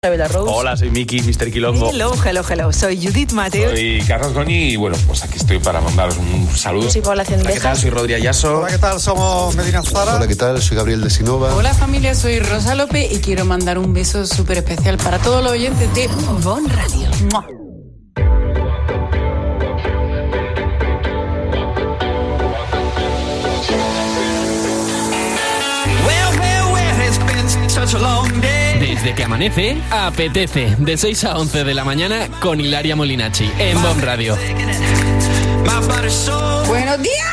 Hola, soy Miki, Mr. Quilombo. Hello. Soy Judith Mateo. Soy Carlos Goñi y bueno, pues aquí estoy para mandaros un saludo. Soy Población Hola, ¿qué tal? Soy Rodri Ayaso. Hola, ¿qué tal? Somos Medina Zara. Hola, ¿qué tal? Soy Gabriel de Sinova. Hola familia, soy Rosa López y quiero mandar un beso súper especial para todos los oyentes de Bon Radio. ¡Mua! Desde que amanece, apetece. De 6 a 11 de la mañana con Hilaria Molinacci en Bon Radio. ¡Buenos días!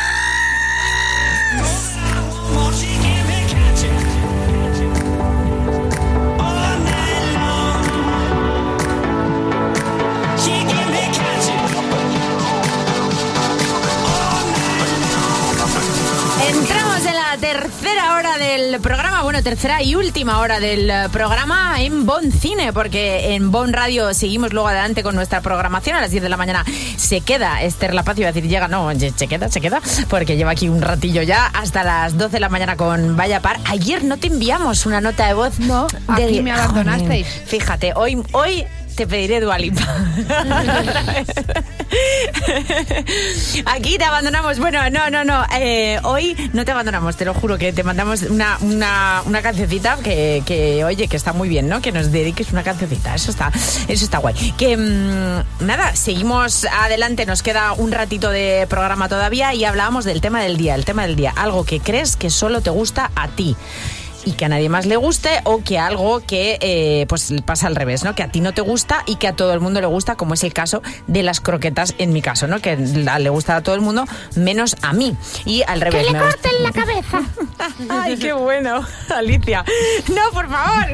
Entramos en la tercera hora del programa, tercera y última hora del programa en Bon Cine, porque en Bon Radio seguimos luego adelante con nuestra programación. A las 10 de la mañana se queda Esther La Paz, iba a decir llega, no, se queda, porque lleva aquí un ratillo ya, hasta las 12 de la mañana con Vaya Par. Ayer no te enviamos una nota de voz. No, aquí me abandonasteis. Fíjate, hoy te pediré Dua Lipa. Aquí te abandonamos. Bueno, no. Hoy no te abandonamos, te lo juro, que te mandamos una cancioncita que oye, que está muy bien, ¿no? Que nos dediques una cancioncita. Eso está guay. Que nada, seguimos adelante. Nos queda un ratito de programa todavía y hablábamos del tema del día. El tema del día, algo que crees que solo te gusta a ti y que a nadie más le guste, o que algo que pues pasa al revés, ¿no? Que a ti no te gusta y que a todo el mundo le gusta, como es el caso de las croquetas en mi caso, ¿no? Que le gusta a todo el mundo menos a mí. Y al revés. ¡Que le corten la cabeza! ¡Ay, qué bueno, Alicia! ¡No, por favor!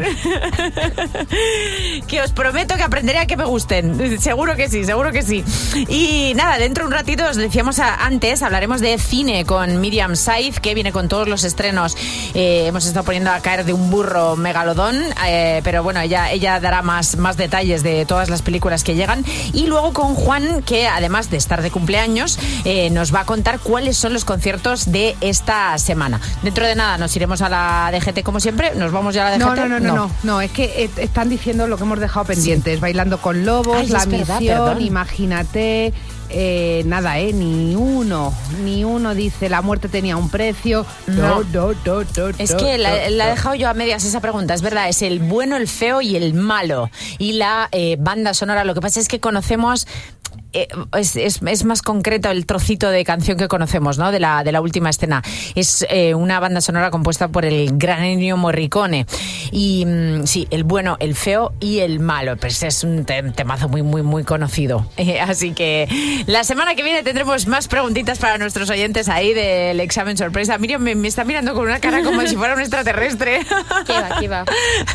Que os prometo que aprenderé a que me gusten. Seguro que sí. Y nada, dentro de un ratito, os decíamos antes, hablaremos de cine con Miriam Saiz, que viene con todos los estrenos. Hemos estado poniendo a caer de un burro Megalodón, pero bueno, ella dará más detalles de todas las películas que llegan. Y luego con Juan, que además de estar de cumpleaños, nos va a contar cuáles son los conciertos de esta semana. Dentro de nada nos iremos a la DGT como siempre. ¿Nos vamos ya a la DGT? No, es que están diciendo lo que hemos dejado pendientes. Sí. Bailando con lobos, La Misión, Imagínate. Ni uno dice La muerte tenía un precio. No. Es que la he dejado yo a medias esa pregunta. Es verdad, es el bueno, el feo y el malo. Y la banda sonora, lo que pasa es que conocemos... Es más concreto el trocito de canción que conocemos, ¿no? De la última escena. Es una banda sonora compuesta por el gran Ennio Morricone. Y sí, el bueno, el feo y el malo. Pues es un temazo muy conocido. Así que la semana que viene tendremos más preguntitas para nuestros oyentes ahí del examen sorpresa. Miriam me está mirando con una cara como si fuera un extraterrestre. ¿Qué va?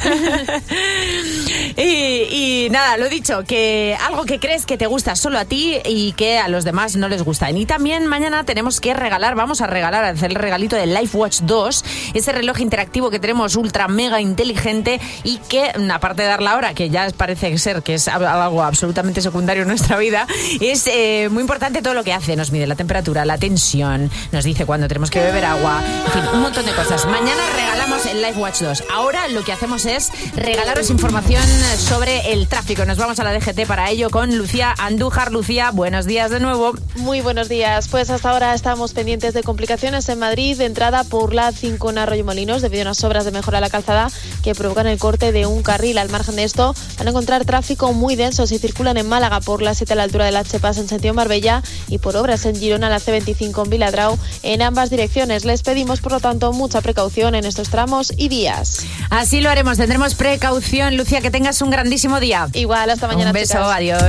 Y nada, lo dicho, que algo que crees que te gusta solo a ti y que a los demás no les gusta. Y también mañana tenemos que hacer el regalito del LifeWatch 2, ese reloj interactivo que tenemos ultra mega inteligente y que, aparte de dar la hora, que ya parece ser que es algo absolutamente secundario en nuestra vida, es muy importante todo lo que hace. Nos mide la temperatura, la tensión, nos dice cuándo tenemos que beber agua, en fin, un montón de cosas. Mañana regalamos el LifeWatch 2. Ahora lo que hacemos es regalaros información sobre el tráfico. Nos vamos a la DGT para ello con Lucía Andújar. Lucía, buenos días de nuevo. Muy buenos días. Pues hasta ahora estamos pendientes de complicaciones en Madrid, de entrada por la 5 en Arroyo-Molinos, debido a unas obras de mejora a la calzada que provocan el corte de un carril. Al margen de esto, van a encontrar tráfico muy denso si circulan en Málaga por la 7 a la altura del H-Pass en sentido Marbella y por obras en Girona, la C25 en Viladrau, en ambas direcciones. Les pedimos, por lo tanto, mucha precaución en estos tramos y días. Así lo haremos, tendremos precaución. Lucía, que tengas un grandísimo día. Igual, hasta mañana. Un beso, chicas. adiós.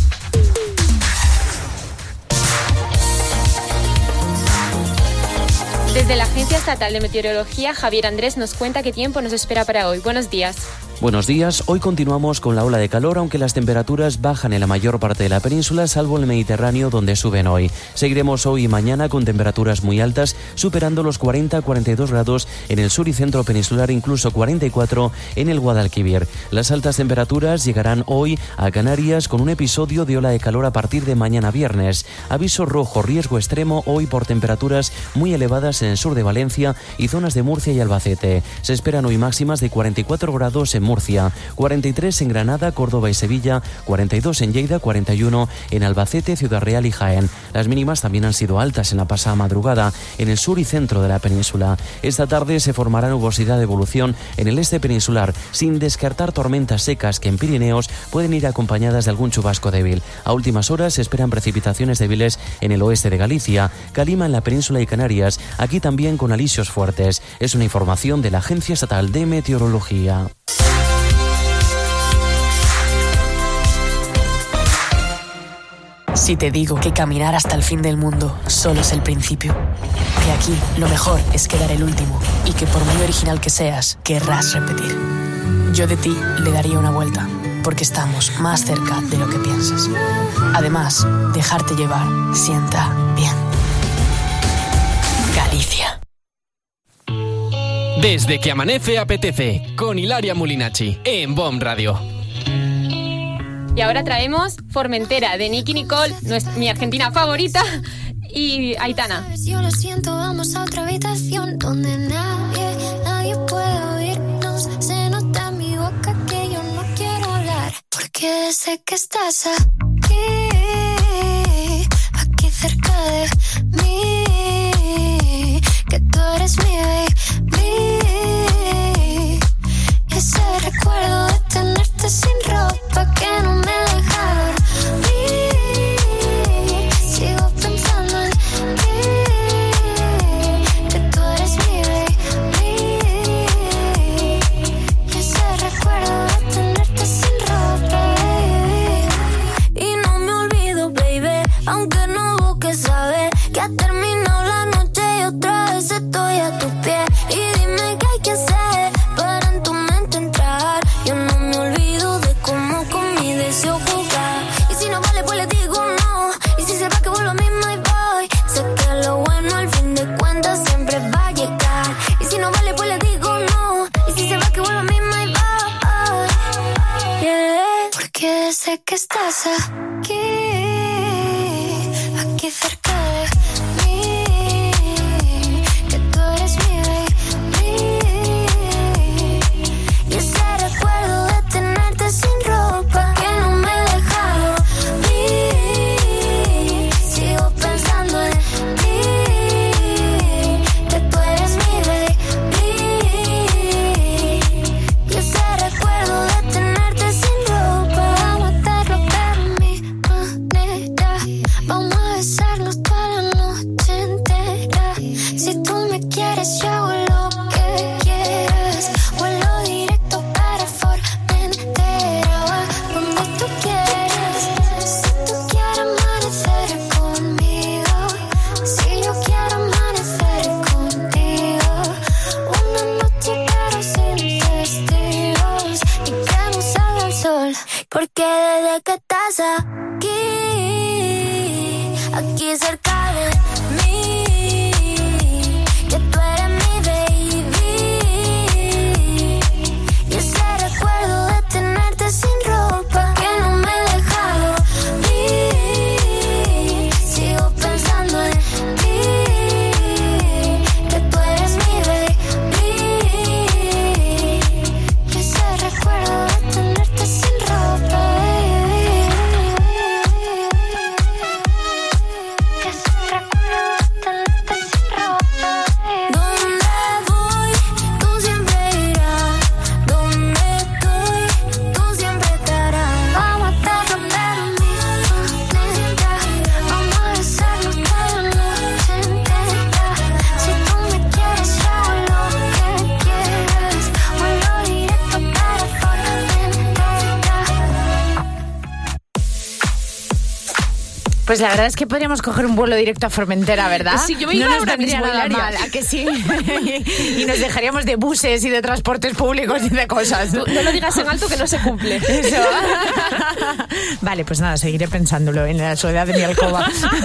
Desde la Agencia Estatal de Meteorología, Javier Andrés nos cuenta qué tiempo nos espera para hoy. Buenos días. Buenos días. Hoy continuamos con la ola de calor, aunque las temperaturas bajan en la mayor parte de la península, salvo el Mediterráneo, donde suben hoy. Seguiremos hoy y mañana con temperaturas muy altas, superando los 40-42 grados en el sur y centro peninsular, incluso 44 en el Guadalquivir. Las altas temperaturas llegarán hoy a Canarias con un episodio de ola de calor a partir de mañana viernes. Aviso rojo, riesgo extremo hoy por temperaturas muy elevadas en el sur de Valencia y zonas de Murcia y Albacete. Se esperan hoy máximas de 44 grados en Murcia, 43 en Granada, Córdoba y Sevilla, 42 en Lleida, 41 en Albacete, Ciudad Real y Jaén. Las mínimas también han sido altas en la pasada madrugada en el sur y centro de la península. Esta tarde se formará nubosidad de evolución en el este peninsular, sin descartar tormentas secas que en Pirineos pueden ir acompañadas de algún chubasco débil. A últimas horas se esperan precipitaciones débiles en el oeste de Galicia, calima en la península y Canarias, aquí también con alisios fuertes. Es una información de la Agencia Estatal de Meteorología. Si te digo que caminar hasta el fin del mundo solo es el principio, que aquí lo mejor es quedar el último y que por muy original que seas, querrás repetir. Yo de ti le daría una vuelta, porque estamos más cerca de lo que piensas. Además, dejarte llevar sienta bien. Galicia. Desde que amanece apetece, con Hilaria Molinacci, en BOM Radio. Y ahora traemos Formentera, de Nicki Nicole, mi argentina favorita, y Aitana. Yo lo siento, vamos a otra habitación donde nadie puede oírnos. Se nota en mi boca que yo no quiero hablar, porque sé que estás aquí cerca de mí, que tú eres mi baby. Ese recuerdo de tenerte sin ropa que no me deja dormir. Sigo pensando en ti, que tú eres mi baby. Ese recuerdo de tenerte sin ropa, baby. Y no me olvido, baby, aunque no busques saber que ha terminado la noche y otra vez estoy a tus pies. Y dime qué hay que hacer para en tu mente entrar. Yo no me olvido de cómo con mi deseo jugar. Y si no vale, pues le digo no. Y si se va, que vuelvo a misma y voy. Sé que lo bueno al fin de cuentas siempre va a llegar. Y si no vale, pues le digo no. Y si se va, que vuelvo a misma y voy. Yeah. Porque sé que estás aquí cerca de mí, que tú eres mi baby. Y ese recuerdo de tenerte sin ropa que no me deja dormir. Sigo pensando en ti, que tú eres mi baby. Y ese recuerdo de tenerte sin ropa, vamos a hacerlo pero mi manera. Vamos a besarnos toda la noche entera. Si tú me quieres, yo hago lo que quieras. Vuelo directo para Formentera, donde tú quieras. Si tú quieres amanecer conmigo, si yo quiero amanecer contigo. Una noche pero sin testigos, y que no salga el sol. Porque desde que estás aquí cerca de mí, que tú eres mi baby. Y ese recuerdo de tenerte sin ropa que no me deja dormir. Sigo pensando en ti, que tú eres mi baby. Y ese recuerdo de tenerte sin ropa, baby. Ese recuerdo de tenerte sin ropa, baby. Donde voy, tú siempre irás. Donde estoy, tú siempre estarás. Vamos a hacerlo pero mi manera. Vamos a besarnos toda la noche entera. Si tú me quieres, yo hago lo que quieras. Vuelo directo para Formentera. Pues la verdad es que podríamos coger un vuelo directo a Formentera, ¿verdad? Sí, yo me iba no nos ahora vendría mismo, nada Hilaria. mal, ¿a que sí? Y nos dejaríamos de buses y de transportes públicos y de cosas. No lo digas en alto que no se cumple. Eso. Vale, pues nada, seguiré pensándolo en la soledad de mi alcoba.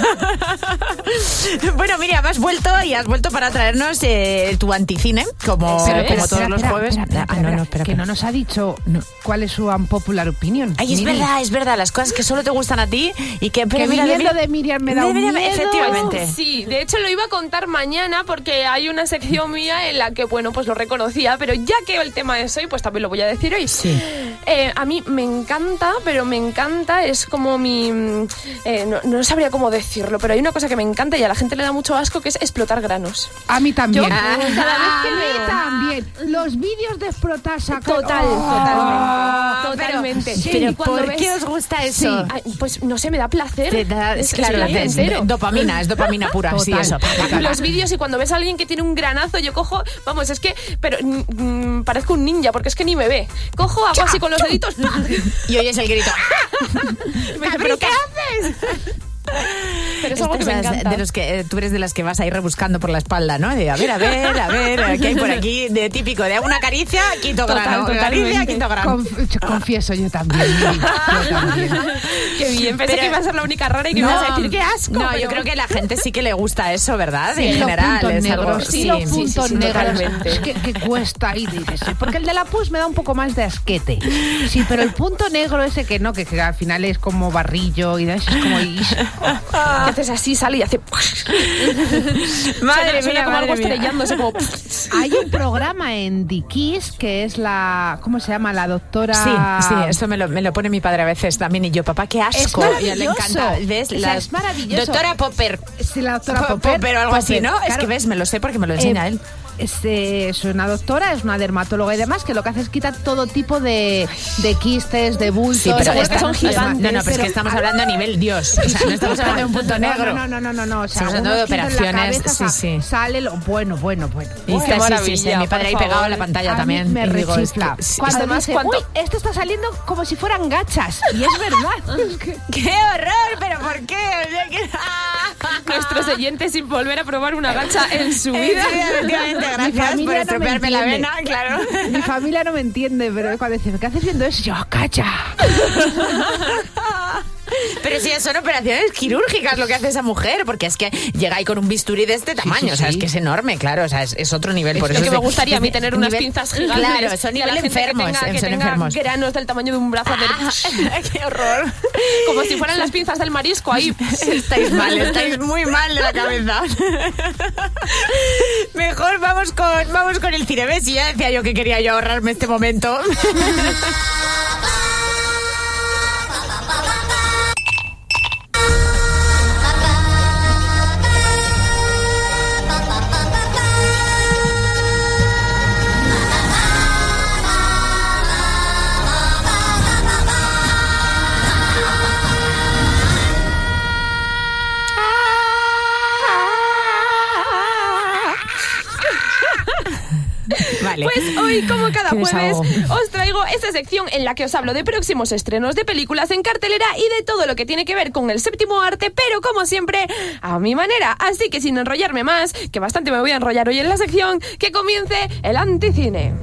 Bueno, Miriam, has vuelto para traernos tu anticine, como todos los jueves. Espera, que no nos ha dicho cuál es su unpopular opinion. Ay, es verdad, las cosas que solo te gustan a ti y que... Pero mira, miedo de Miriam me da un miedo. Efectivamente. Sí, de hecho lo iba a contar mañana porque hay una sección mía en la que, bueno, pues lo reconocía, pero ya que el tema es hoy, pues también lo voy a decir hoy. Sí. A mí me encanta, es como mi... no sabría cómo decirlo, pero hay una cosa que me encanta y a la gente le da mucho asco, que es explotar granos. A mí también. Cada vez que veo... también. Los vídeos de explotar sacar... Totalmente. Pero cuando ¿por qué os gusta eso? Sí, pues no sé, me da placer. Claro, es dopamina, es dopamina pura. Total, sí, eso. Los vídeos y cuando ves a alguien que tiene un granazo, yo cojo, vamos, es que, pero parezco un ninja porque es que ni me ve. Cojo, hago así con los deditos. Y oyes el grito. Me dice, ¿pero qué haces? Pero es algo que me encanta. De los que, tú eres de las que vas a ir rebuscando por la espalda, ¿no? De a ver, ¿qué hay por aquí? De típico, de una caricia, quito grano. Caricia, quito grano. Confieso, yo también. Qué bien, pensé que iba a ser la única rara y que me ibas a decir, ¡qué asco! No, pero... yo creo que a la gente sí que le gusta eso, ¿verdad? Sí, en general. los puntos es algo... negros, sí, los puntos negros. Totalmente. Que cuesta y dices, porque el de la pus me da un poco más de asquete. Sí, pero el punto negro ese que no, que al final es como barrillo y es como... Que haces así, sale y hace... Madre mía, como algo madre mía. estrellándose como... Hay un programa en The Kiss que es la... ¿Cómo se llama? La doctora... Sí, eso me lo pone mi padre a veces también. Y yo, papá, qué asco. Es y a él le encanta. ¿Ves? O sea, es maravilloso. Doctora Popper. Sí, la doctora Popper. O algo así, ¿no? Claro. Es que ves, me lo sé porque me lo enseña él. Es una doctora, es una dermatóloga y demás, que lo que hace es quitar todo tipo de quistes, de bultos. Sí, pero que son gigantes. No, pero es que estamos hablando a nivel Dios. O sea, no estamos hablando de un punto negro. No. O sea, estamos hablando de operaciones. Sí. Sale lo bueno. Y qué maravilla, sí, mi padre ahí pegado en la pantalla también. Me digo, rechifla. Cuando dice, uy, esto está saliendo como si fueran gachas. Y es verdad. ¡Qué horror! ¿Pero por qué? Nuestros oyentes sin volver a probar una gacha en su vida. Sí, efectivamente, gracias por estropearme la vena, claro. Mi familia no me entiende, pero cuando dicen, ¿qué haces viendo eso? Yo, cacha. Pero si son operaciones quirúrgicas lo que hace esa mujer, porque es que llega ahí con un bisturí de este tamaño, o sea, es que es enorme, claro, o sea, es otro nivel. Por Es eso que me gustaría a mí tener unas pinzas gigantes. Claro, son nivel enfermos, que son tenga enfermos. granos del tamaño de un brazo de... ¡Qué horror! Como si fueran las pinzas del marisco ahí. Estáis muy mal de la cabeza. Mejor vamos con el cine. ¿Ves? Y ya decía yo que quería yo ahorrarme este momento. Vale. Pues hoy, como cada Qué jueves, desahogo. os traigo esta sección en la que os hablo de próximos estrenos de películas en cartelera y de todo lo que tiene que ver con el séptimo arte, pero como siempre, a mi manera. Así que sin enrollarme más, que bastante me voy a enrollar hoy en la sección, que comience el anticine.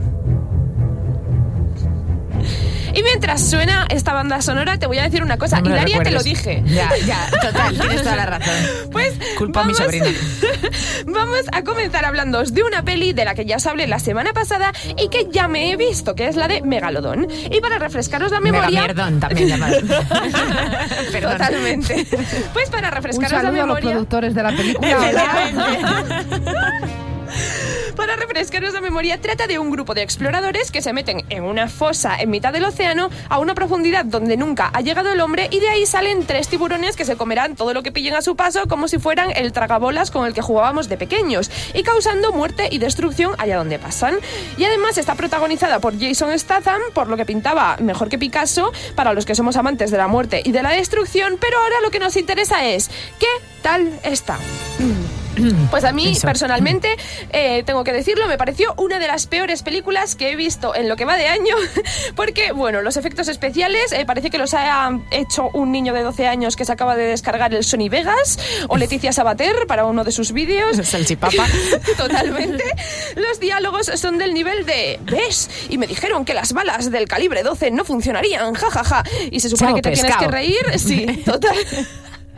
Y mientras suena esta banda sonora, te voy a decir una cosa. No me lo Hilaria, te lo recuerdes. dije. Ya, total, tienes toda la razón. Pues Culpa a mi sobrina. Vamos a comenzar hablándoos de una peli de la que ya os hablé la semana pasada y que ya me he visto, que es la de Megalodón. Y para refrescaros la memoria... Megamierdón también llamado. Perdón. Totalmente. Pues para Un refrescaros la saludo a los memoria... productores de la película. Para refrescaros la memoria, trata de un grupo de exploradores que se meten en una fosa en mitad del océano a una profundidad donde nunca ha llegado el hombre, y de ahí salen 3 tiburones que se comerán todo lo que pillen a su paso como si fueran el tragabolas con el que jugábamos de pequeños, y causando muerte y destrucción allá donde pasan. Y además está protagonizada por Jason Statham, por lo que pintaba mejor que Picasso para los que somos amantes de la muerte y de la destrucción. Pero ahora lo que nos interesa es ¿qué tal está? Pues a mí, personalmente, tengo que decirlo, me pareció una de las peores películas que he visto en lo que va de año, porque, bueno, los efectos especiales parece que los ha hecho un niño de 12 años que se acaba de descargar el Sony Vegas, o Leticia Sabater para uno de sus vídeos. Salchipapa. Totalmente. Los diálogos son del nivel de ¿ves? Y me dijeron que las balas del calibre 12 no funcionarían, jajaja. Y se supone Chao, que te pescado. tienes que reír. Sí, total.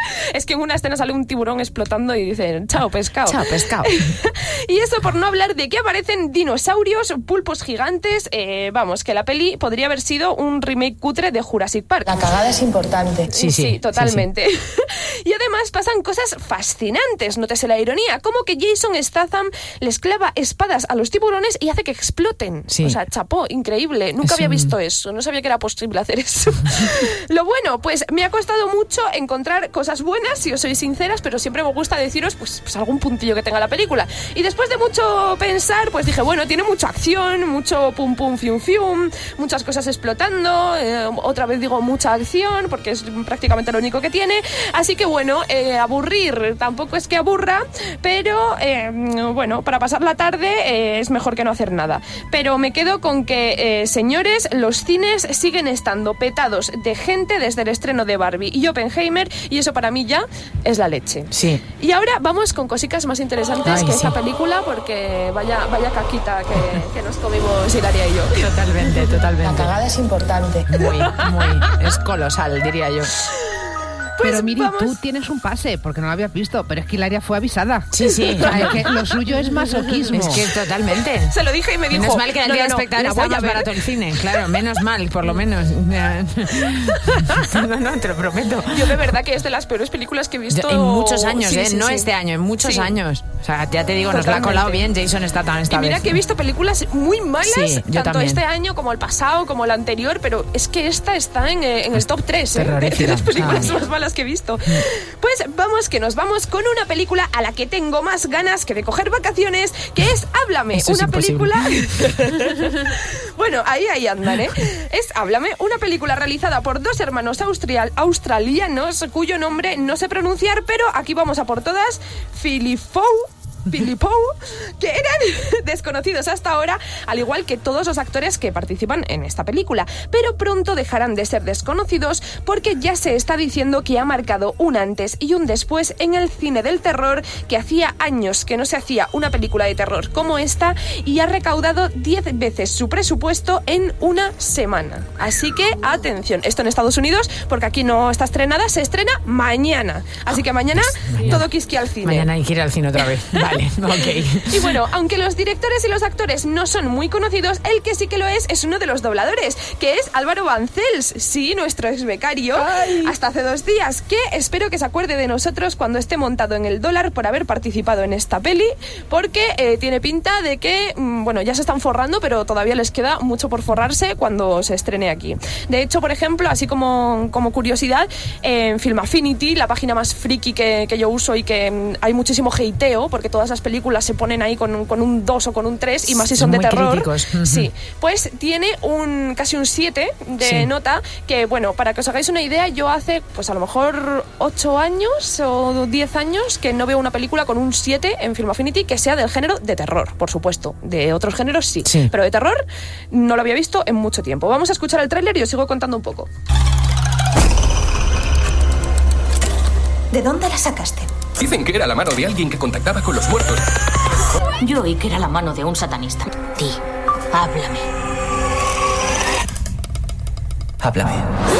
Es que en una escena sale un tiburón explotando y dicen, chao pescado. Chao pescado. Y eso por no hablar de que aparecen dinosaurios, pulpos gigantes. Vamos, que la peli podría haber sido un remake cutre de Jurassic Park. La cagada es importante. Sí, totalmente. Sí. Y además pasan cosas fascinantes, nótese la ironía, como que Jason Statham les clava espadas a los tiburones y hace que exploten. Sí. O sea, chapó, increíble. Nunca había visto eso, no sabía que era posible hacer eso. Lo bueno, pues me ha costado mucho encontrar cosas buenas, si os soy sinceras, pero siempre me gusta deciros pues algún puntillo que tenga la película. Y después de mucho pensar, pues dije, bueno, tiene mucha acción, mucho pum pum fium fium, muchas cosas explotando, otra vez digo mucha acción, porque es prácticamente lo único que tiene. Así que bueno, aburrir tampoco es que aburra, pero bueno, para pasar la tarde es mejor que no hacer nada. Pero me quedo con que, señores, los cines siguen estando petados de gente desde el estreno de Barbie y Oppenheimer, y eso para mí ya es la leche. Sí. Y ahora vamos con cositas más interesantes que esa película, porque vaya caquita que nos comimos Hilaria y yo. Totalmente. La cagada es importante. Muy, es colosal, diría yo. Pero Miri, tú tienes un pase, porque no lo habías visto, pero es que Hilaria fue avisada. Sí. O sea, es que lo suyo es masoquismo. Es que totalmente. Se lo dije y me dijo... Menos mal que el día de espectadores estaba más barato el cine, claro, menos mal, por lo menos. No, te lo prometo. Yo de verdad que es de las peores películas que he visto... En muchos años, sí, no sí. este año, en muchos años. O sea, ya te digo, nos la ha colado bien Jason Statham esta vez. Y mira que he visto películas muy malas, tanto también. este año como el pasado, como el anterior, pero es que esta está en el top 3 de las películas más malas que he visto. Pues vamos, que nos vamos con una película a la que tengo más ganas que de coger vacaciones, que es Háblame, Eso una es película... Bueno, ahí andan, ¿eh? Es Háblame, una película realizada por dos hermanos australianos cuyo nombre no sé pronunciar, pero aquí vamos a por todas. Philippou, que eran desconocidos hasta ahora, al igual que todos los actores que participan en esta película, pero pronto dejarán de ser desconocidos porque ya se está diciendo que ha marcado un antes y un después en el cine del terror, que hacía años que no se hacía una película de terror como esta y ha recaudado 10 veces su presupuesto en una semana. Así que atención, esto en Estados Unidos, porque aquí no está estrenada, se estrena mañana. Así que mañana todo quisqui al cine. Mañana hay que ir al cine otra vez. Vale, ok. Y bueno, aunque los directores y los actores no son muy conocidos, el que sí que lo es uno de los dobladores, que es Álvaro Bancels, sí, nuestro ex becario, hasta hace 2 días, que espero que se acuerde de nosotros cuando esté montado en el dólar por haber participado en esta peli, porque tiene pinta de que, bueno, ya se están forrando, pero todavía les queda mucho por forrarse cuando se estrene aquí. De hecho, por ejemplo, así como curiosidad, en Film Affinity, la página más friki que yo uso y que hay muchísimo hateo, porque todas las películas se ponen ahí con un 2 o con un 3, y más si son de terror. Críticos. Sí, pues tiene casi un 7 de nota, que bueno, para que os hagáis una idea, yo hace pues a lo mejor 8 años o 10 años que no veo una película con un 7 en Film Affinity que sea del género de terror, por supuesto. De otros géneros sí, pero de terror no lo había visto en mucho tiempo. Vamos a escuchar el tráiler y os sigo contando un poco. ¿De dónde la sacaste? Dicen que era la mano de alguien que contactaba con los muertos. Yo oí que era la mano de un satanista. Di, háblame. Háblame.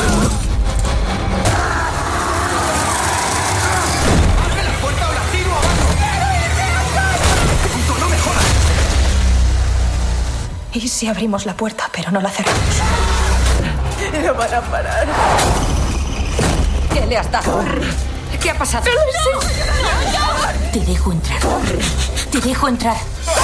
¿Y si abrimos la puerta, pero no la cerramos? No van a parar. ¿Qué le has dado? ¿Qué ha pasado? Te dejo entrar. Te dejo entrar.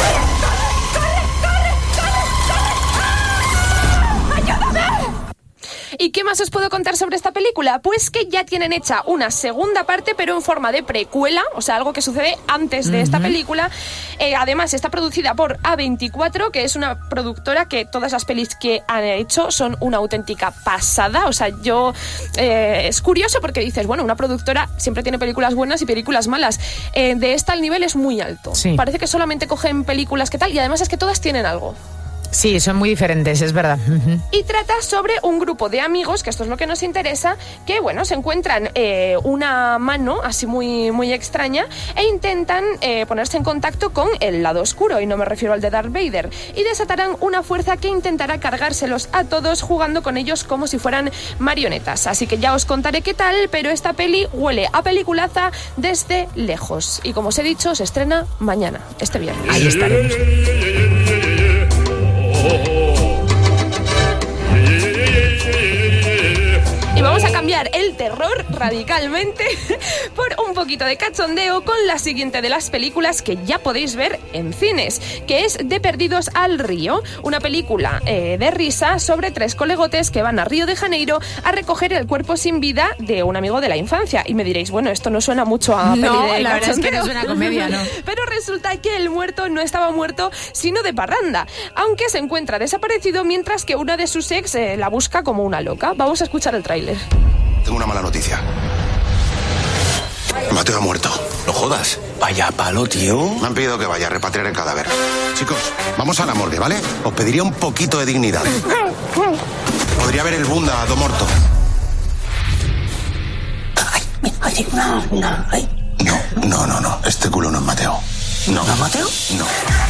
¿Y qué más os puedo contar sobre esta película? Pues que ya tienen hecha una segunda parte, pero en forma de precuela, o sea, algo que sucede antes de esta película. Además, está producida por A24, que es una productora que todas las pelis que han hecho son una auténtica pasada. O sea, es curioso porque dices, bueno, una productora siempre tiene películas buenas y películas malas. De esta el nivel es muy alto. Sí. Parece que solamente cogen películas que tal, y además es que todas tienen algo. Sí, son muy diferentes, es verdad. Y trata sobre un grupo de amigos, que esto es lo que nos interesa, que bueno, se encuentran una mano así muy, muy extraña e intentan ponerse en contacto con el lado oscuro, y no me refiero al de Darth Vader, y desatarán una fuerza que intentará cargárselos a todos jugando con ellos como si fueran marionetas. Así que ya os contaré qué tal, pero esta peli huele a peliculaza desde lejos. Y como os he dicho, se estrena mañana, este viernes. Ahí estaremos. Y vamos a cambiar el terror radicalmente por un poquito de cachondeo con la siguiente de las películas que ya podéis ver en cines, que es De Perdidos al Río, una película de risa sobre 3 colegotes que van a Río de Janeiro a recoger el cuerpo sin vida de un amigo de la infancia. Y me diréis, bueno, esto no suena mucho a peli de cachondeo. La verdad es que no suena a comedia, ¿no? Pero resulta que el muerto no estaba muerto, sino de parranda, aunque se encuentra desaparecido mientras que una de sus ex la busca como una loca. Vamos a escuchar el tráiler. Tengo una mala noticia. Mateo ha muerto. No jodas. Vaya palo, tío. Me han pedido que vaya a repatriar el cadáver. Chicos, vamos a la morgue, ¿vale? Os pediría un poquito de dignidad. Podría ver el bunda do morto. No. Este culo no es Mateo. No. ¿No es Mateo? No.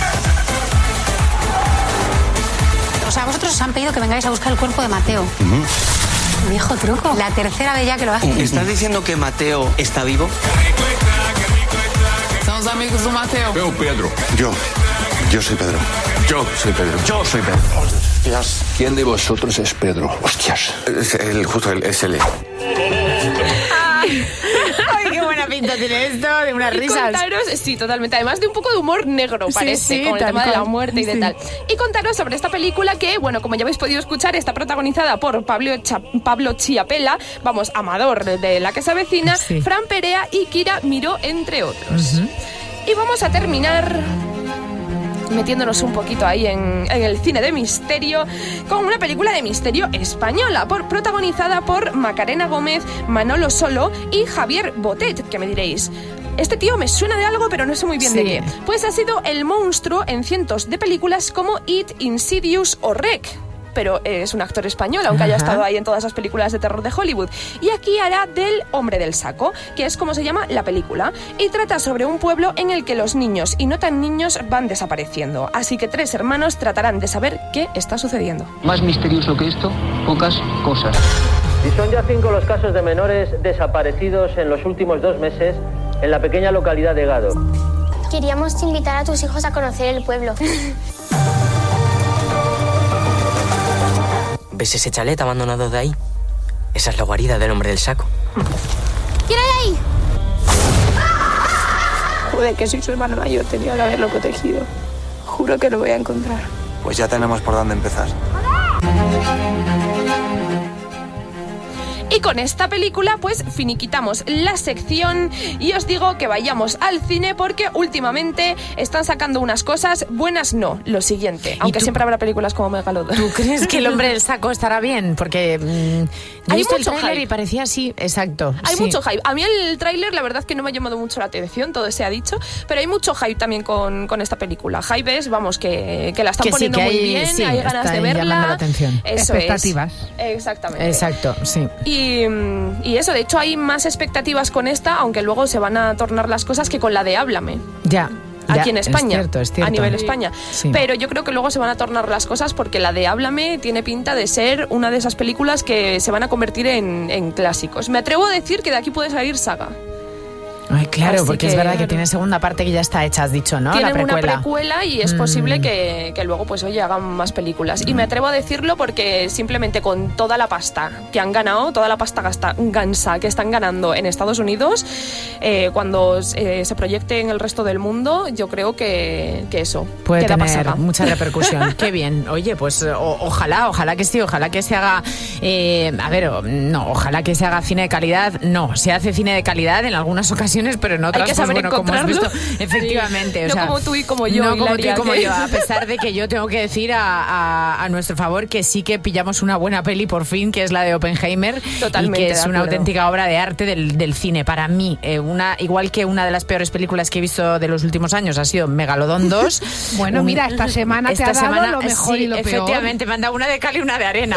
O sea, vosotros os han pedido que vengáis a buscar el cuerpo de Mateo. Viejo truco. La tercera vez ya que lo hace. ¿Estás diciendo que Mateo está vivo? Somos amigos de Mateo. Yo soy Pedro. Yo soy Pedro. Yo soy Pedro. Hostias. ¿Quién de vosotros es Pedro? Hostias. Es él. Ay, qué buena pinta tiene esto, de unas risas. Contaros, sí, totalmente, además de un poco de humor negro, parece, con el tema de la muerte y de tal. Y contaros sobre esta película que, bueno, como ya habéis podido escuchar, está protagonizada por Pablo Chiapella, vamos, Amador de La que se avecina, Fran Perea y Kira Miró, entre otros. Y vamos a terminar metiéndonos un poquito ahí en el cine de misterio con una película de misterio española protagonizada por Macarena Gómez, Manolo Solo y Javier Botet, que me diréis, este tío me suena de algo pero no sé muy bien de qué. Pues ha sido el monstruo en cientos de películas como It, Insidious o Rec, pero es un actor español, aunque haya estado ahí en todas esas películas de terror de Hollywood. Y aquí hará del Hombre del Saco, que es como se llama la película, y trata sobre un pueblo en el que los niños y no tan niños van desapareciendo. Así que 3 hermanos tratarán de saber qué está sucediendo. Más misterioso que esto, pocas cosas. Y son ya 5 los casos de menores desaparecidos en los últimos 2 meses en la pequeña localidad de Gado. Queríamos invitar a tus hijos a conocer el pueblo. ¿Ves ese chalet abandonado de ahí? Esa es la guarida del Hombre del Saco. ¿Quién hay ahí? Joder, que soy su hermano mayor, tenía que haberlo protegido. Juro que lo voy a encontrar. Pues ya tenemos por dónde empezar. Y con esta película pues finiquitamos la sección y os digo que vayamos al cine porque últimamente están sacando unas cosas buenas, no, lo siguiente, aunque siempre habrá películas como Megalodon. ¿Tú crees que El Hombre del Saco estará bien? Porque he visto el tráiler y parecía así, exacto. Hay mucho hype. A mí el tráiler la verdad es que no me ha llamado mucho la atención, todo se ha dicho, pero hay mucho hype también con esta película. Hype es, vamos, que la están poniendo muy bien, hay ganas de verla. Llamando la atención. Eso expectativas. Exactamente. Exacto, sí. Y eso, de hecho hay más expectativas con esta, aunque luego se van a tornar las cosas que con la de Háblame. Ya. Aquí en España, es cierto. A nivel España. Sí. Pero yo creo que luego se van a tornar las cosas porque la de Háblame tiene pinta de ser una de esas películas que se van a convertir en clásicos. Me atrevo a decir que de aquí puede salir saga. Ay, claro, porque es verdad que tiene segunda parte que ya está hecha, has dicho, ¿no? Tienen la precuela. Una precuela y es posible que luego, pues oye, hagan más películas. Y me atrevo a decirlo porque simplemente con toda la pasta que han ganado, toda la pasta gansa que están ganando en Estados Unidos, cuando se proyecte en el resto del mundo, yo creo que eso puede queda tener pasada. Mucha repercusión. Qué bien. Oye, pues ojalá que sí, ojalá que se haga... ojalá que se haga cine de calidad. No, se hace cine de calidad en algunas ocasiones Hollywood, pero en otras, hay que saber como has visto, encontrarlo. efectivamente. No como tú y como yo. No como tú y Hilaria, como que- yo, a pesar de que yo tengo que decir a nuestro favor que sí que pillamos una buena peli por fin, que es la de Oppenheimer, Totalmente y que es de una acuerdo. auténtica obra de arte del cine. Para mí, igual que una de las peores películas que he visto de los últimos años ha sido Megalodón 2. Bueno, mira, esta semana te ha dado lo mejor sí, y lo peor. efectivamente, me han dado una de cal y una de arena.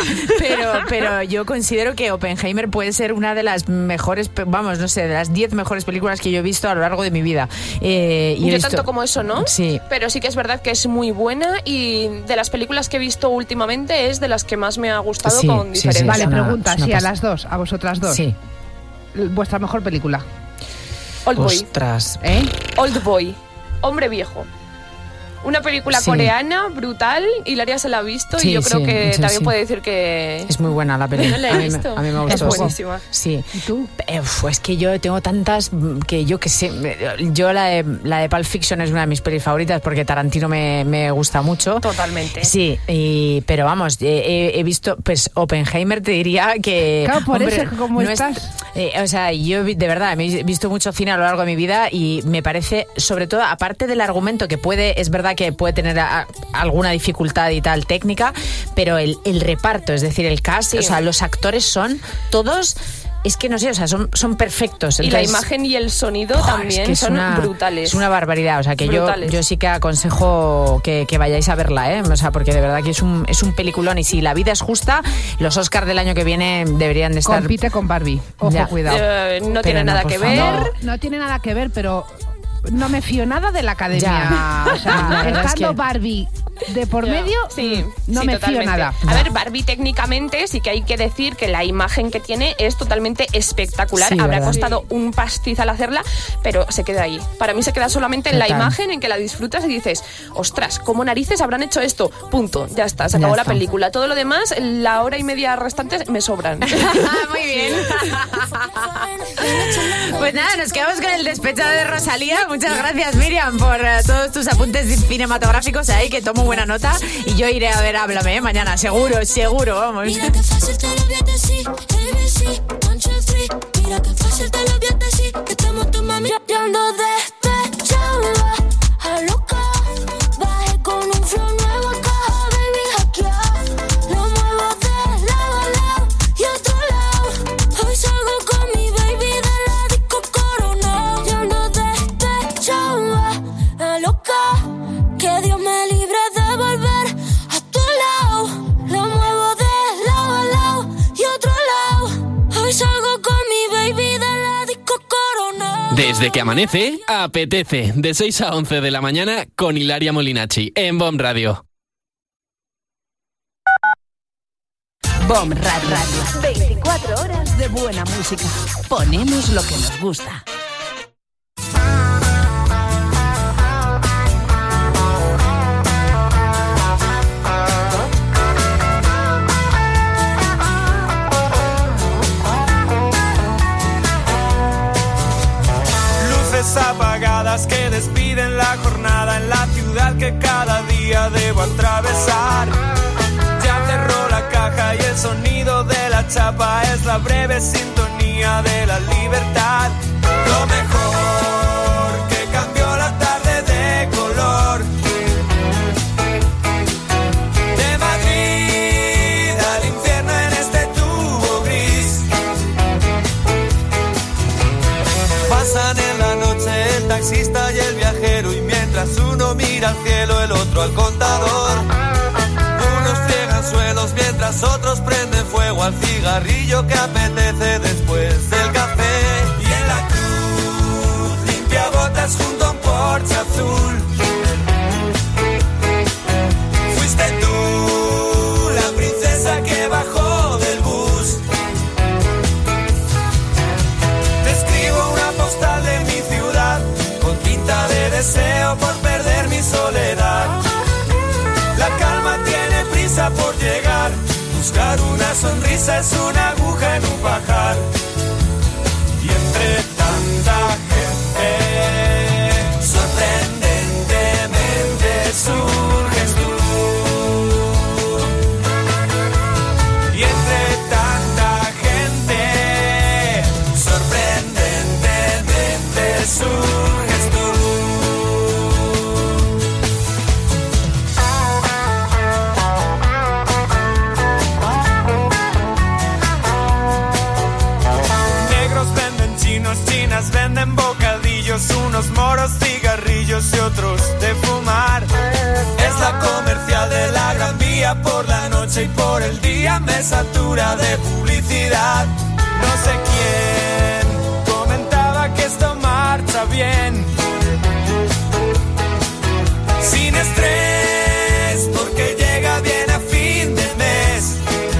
Pero yo considero que Oppenheimer puede ser una de las mejores, vamos, no sé, de las 10 mejores películas que yo he visto a lo largo de mi vida. Y he Yo visto- tanto como eso, ¿no? Sí. Pero sí que es verdad que es muy buena y de las películas que he visto últimamente es de las que más me ha gustado Sí, con sí, diferencia. sí, Vale, es una- pregunta, es una sí, a pasada. las dos, a vosotras dos. Sí. Vuestra mejor película. Oldboy. Ostras. Oldboy. Hombre viejo. Una película Sí. coreana, brutal. Hilaria se la ha visto Sí, y yo creo sí, que sí, también sí. puede decir que... Es muy buena la película. No la he visto. A mí me gustó. Es buenísima. Sí. ¿Y tú? Es que yo tengo tantas que yo que sé. Yo la de Pulp Fiction es una de mis pelis favoritas porque Tarantino me gusta mucho. Totalmente. Sí, pero vamos, he visto, pues Oppenheimer te diría que... Claro, por hombre, eso, como no estás... o sea, yo de verdad me he visto mucho cine a lo largo de mi vida y me parece, sobre todo, aparte del argumento que es verdad que puede tener alguna dificultad y tal técnica, pero el reparto, es decir, el cast, Sí. o sea, los actores son todos... Es que no sé, o sea, son perfectos. Y la Entonces, imagen y el sonido es también que es son una- brutales. Es una barbaridad, o sea, que Brutales. yo sí que aconsejo que vayáis a verla, ¿eh? O sea, porque de verdad que es un peliculón y si la vida es justa, los Oscars del año que viene deberían de estar... Compite con Barbie. Ojo, Ya. cuidado. No tiene nada que ver. No tiene nada que ver, pero no me fío nada de la academia. Ya. O sea, La verdad es estando que- Barbie de por Ya. medio, Sí, no sí, me totalmente. fío nada. A ver, Barbie técnicamente sí que hay que decir que la imagen que tiene es totalmente espectacular. Sí, Habrá ¿verdad? costado un pastizal hacerla, pero se queda ahí. Para mí se queda solamente en la Total. imagen, en que la disfrutas y dices, ostras, ¿cómo narices habrán hecho esto? Punto, ya está, se Ya acabó la está. película. Todo lo demás, la hora y media restantes me sobran. Muy bien. Pues nada, nos quedamos con el despechado de Rosalía. Muchas gracias, Miriam, por todos tus apuntes cinematográficos ahí, que tomo buena nota. Y yo iré a ver Háblame mañana, seguro, vamos. Mira que fácil te lo voy a decir, ABC, 1, 2, 3. Mira que fácil te lo voy a decir, que estamos tu mami. Yo ando despechada, a loca. Bajé con un flow nuevo a caja, baby, hackear. Lo muevo de lado a lado y otro lado. Hoy salgo con mi baby de la disco Corona. Yo ando despechada, a loca. Que Dios me libre de volver a tu lado. Lo muevo de lado a lado y otro lado. Hoy salgo con mi baby de la disco Corona. Desde que amanece, apetece. De 6 a 11 de la mañana con Hilaria Molinacci en BOM Radio. BOM Radio. 24 horas de buena música. Ponemos lo que nos gusta. Luces apagadas que despiden la jornada en la ciudad que cada día debo atravesar. Ya cerró la caja y el sonido de la chapa es la breve sintonía de la libertad. Lo mejor que cambió la tarde de color. De Madrid al infierno en este tubo gris. Pasan en la noche el taxista y el viajero, y mientras uno mira al cielo, el otro al contador. Unos friegan suelos mientras otros prenden fuego al cigarrillo que apetece después del café. Y en la cruz limpia botas junto a un Porsche azul. Fuiste tú la princesa que bajó del bus. Te escribo una postal de mi ciudad con tinta de deseo por perder mi soledad. La calma tiene prisa por llegar. Buscar una sonrisa es una aguja en un pajar. Y entre tanta gente, sorprendentemente surges tú. Y entre tanta gente, sorprendentemente surges unos moros cigarrillos y otros de fumar. Es la comercial de la Gran Vía, por la noche y por el día me satura de publicidad. No sé quién comentaba que esto marcha bien, sin estrés, porque llega bien a fin de mes.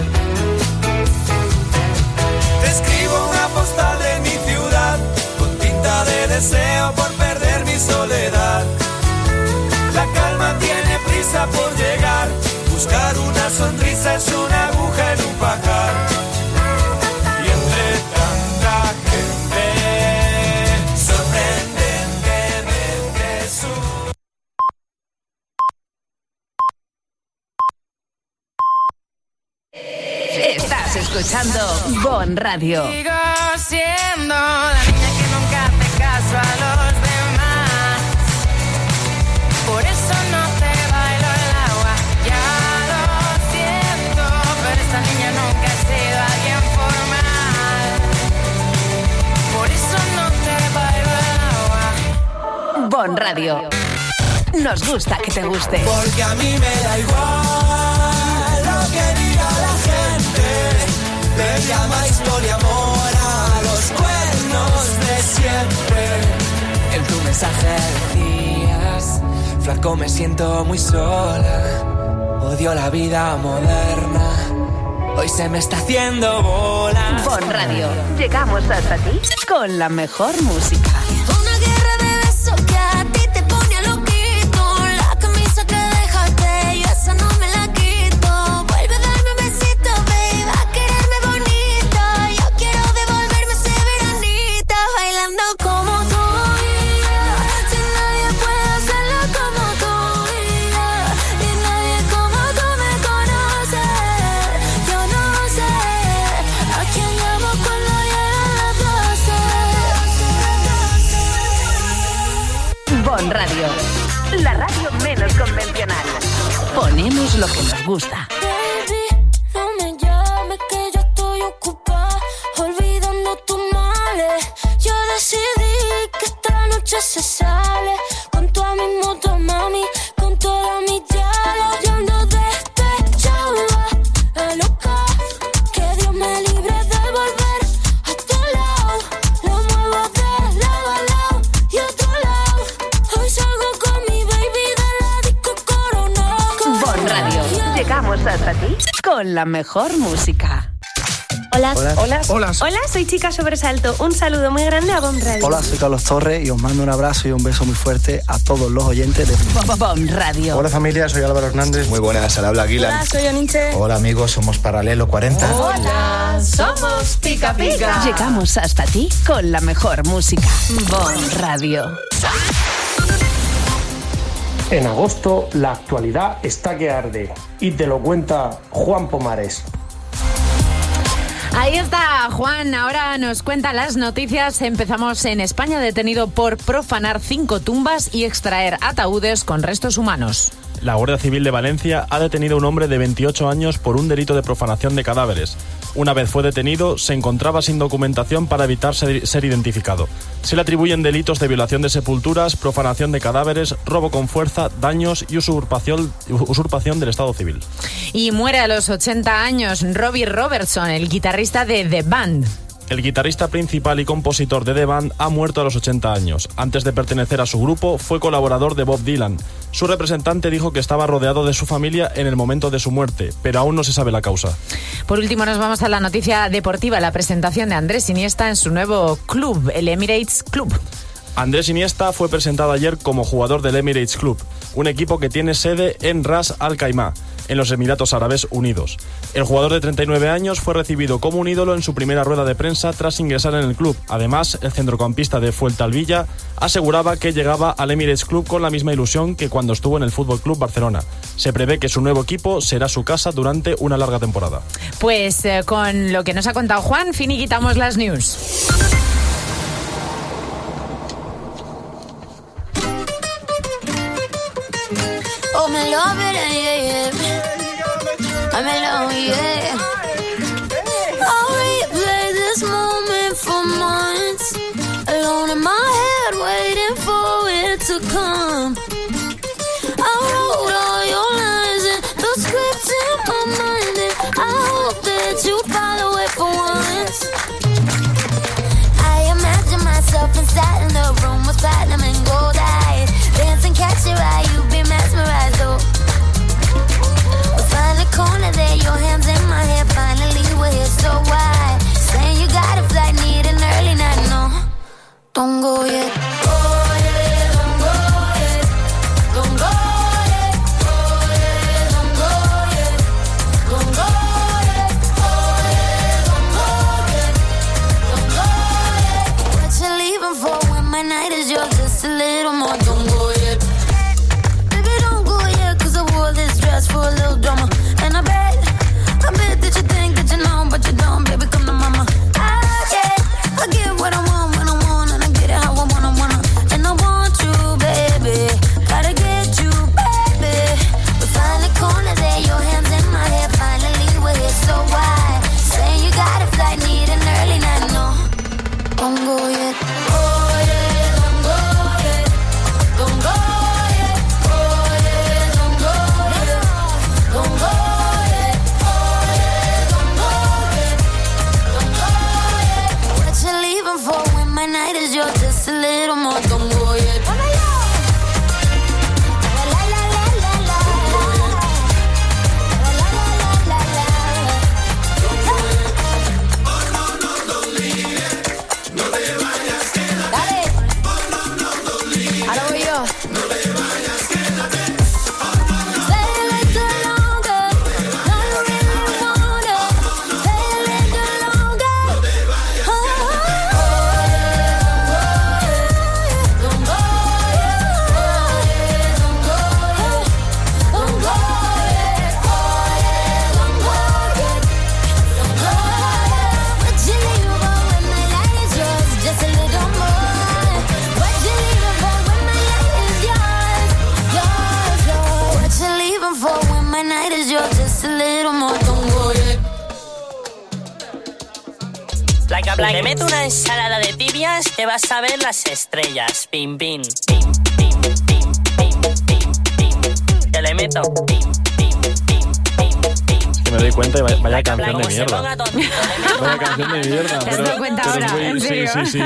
Te escribo una postal de mi ciudad, con tinta de deseo por perder mi soledad. La calma tiene prisa por llegar, buscar una sonrisa es una aguja en un pajar. Y entre tanta gente, sorprendentemente Estás escuchando Bon Radio. Sigo siendo la niña que nunca hace caso a los demás. Por eso no te bailo el agua, ya lo siento. Pero esta niña nunca ha sido alguien formal. Por eso no te bailo el agua. Bon Radio. Nos gusta que te guste. Porque a mí me da igual lo que diga la gente. Le llamáis poliamor a los cuernos de siempre. En tu mensaje decías: flaco, me siento muy sola, odio la vida moderna, hoy se me está haciendo bola. Bon Radio. Llegamos hasta ti con la mejor música. Una guerra de besos que a ti te pone loquito. La camisa que dejaste, yo esa no me la quito. Vuelve a darme un besito, baby, a quererme bonita. Yo quiero devolverme ese veranita, bailando como tú, yeah. Si nadie puede hacerlo como tú, yeah. Y nadie como tú me conoce. Yo no sé a quién llamo cuando llegan las 12. Bon Radio. La radio menos convencional. Ponemos lo que nos gusta. Baby, no me llames que yo estoy ocupada, olvidando tus males. Yo decidí que esta noche se sale con toda mi moto, mami, con toda mi yalo. Yo ando despechada, loca, que Dios me libre de volver a tu lado. Lo muevo de lado a lado y otro lado. Hoy salgo con mi baby de la disco Corona. Bon Radio. Llegamos hasta ti con la mejor música. Hola. Hola. Hola, soy Chica Sobresalto. Un saludo muy grande a Bon Radio. Hola, soy Carlos Torres y os mando un abrazo y un beso muy fuerte a todos los oyentes de Bon Radio. Hola familia, soy Álvaro Hernández. Muy buenas, al habla Aguilar. Hola, soy Oniche. Hola amigos, somos Paralelo 40. Hola, somos Pica Pica. Llegamos hasta ti con la mejor música. Bon Radio. En agosto, la actualidad está que arde. Y te lo cuenta Juan Pomares. Ahí está Juan, ahora nos cuenta las noticias. Empezamos en España, detenido por profanar 5 tumbas y extraer ataúdes con restos humanos. La Guardia Civil de Valencia ha detenido a un hombre de 28 años por un delito de profanación de cadáveres. Una vez fue detenido, se encontraba sin documentación para evitar ser identificado. Se le atribuyen delitos de violación de sepulturas, profanación de cadáveres, robo con fuerza, daños y usurpación del Estado civil. Y muere a los 80 años Robbie Robertson, el guitarrista de The Band. El guitarrista principal y compositor de The Band ha muerto a los 80 años. Antes de pertenecer a su grupo, fue colaborador de Bob Dylan. Su representante dijo que estaba rodeado de su familia en el momento de su muerte, pero aún no se sabe la causa. Por último, nos vamos a la noticia deportiva, la presentación de Andrés Iniesta en su nuevo club, el Emirates Club. Andrés Iniesta fue presentado ayer como jugador del Emirates Club, un equipo que tiene sede en Ras Al Khaimah, en los Emiratos Árabes Unidos. El jugador de 39 años fue recibido como un ídolo en su primera rueda de prensa tras ingresar en el club. Además, el centrocampista de Fuentalvilla aseguraba que llegaba al Emirates Club con la misma ilusión que cuando estuvo en el Fútbol Club Barcelona. Se prevé que su nuevo equipo será su casa durante una larga temporada. Pues con lo que nos ha contado Juan, finiquitamos las news. Oh, me love it, yeah, yeah. I'm alone, yeah. I'll replay this moment for months, alone in my head, waiting for I need an early night, no. Don't go yet. Oh yeah, don't go yet. Don't go yet. Oh yeah, don't go yet. Don't go yet. Oh yeah, don't go yet. Don't go yet. What you leaving for when my night is yours? Just a little more. Don't go yet. Te meto una ensalada de tibias, te vas a ver las estrellas. Pim, pim, pim, pim, pim, pim, pim, pim. Te le meto pim, pim, pim, pim, pim. Es que me doy cuenta y vaya canción de mierda. Vaya canción de mierda. ¿Te has dado cuenta ahora? ¿En serio? Sí.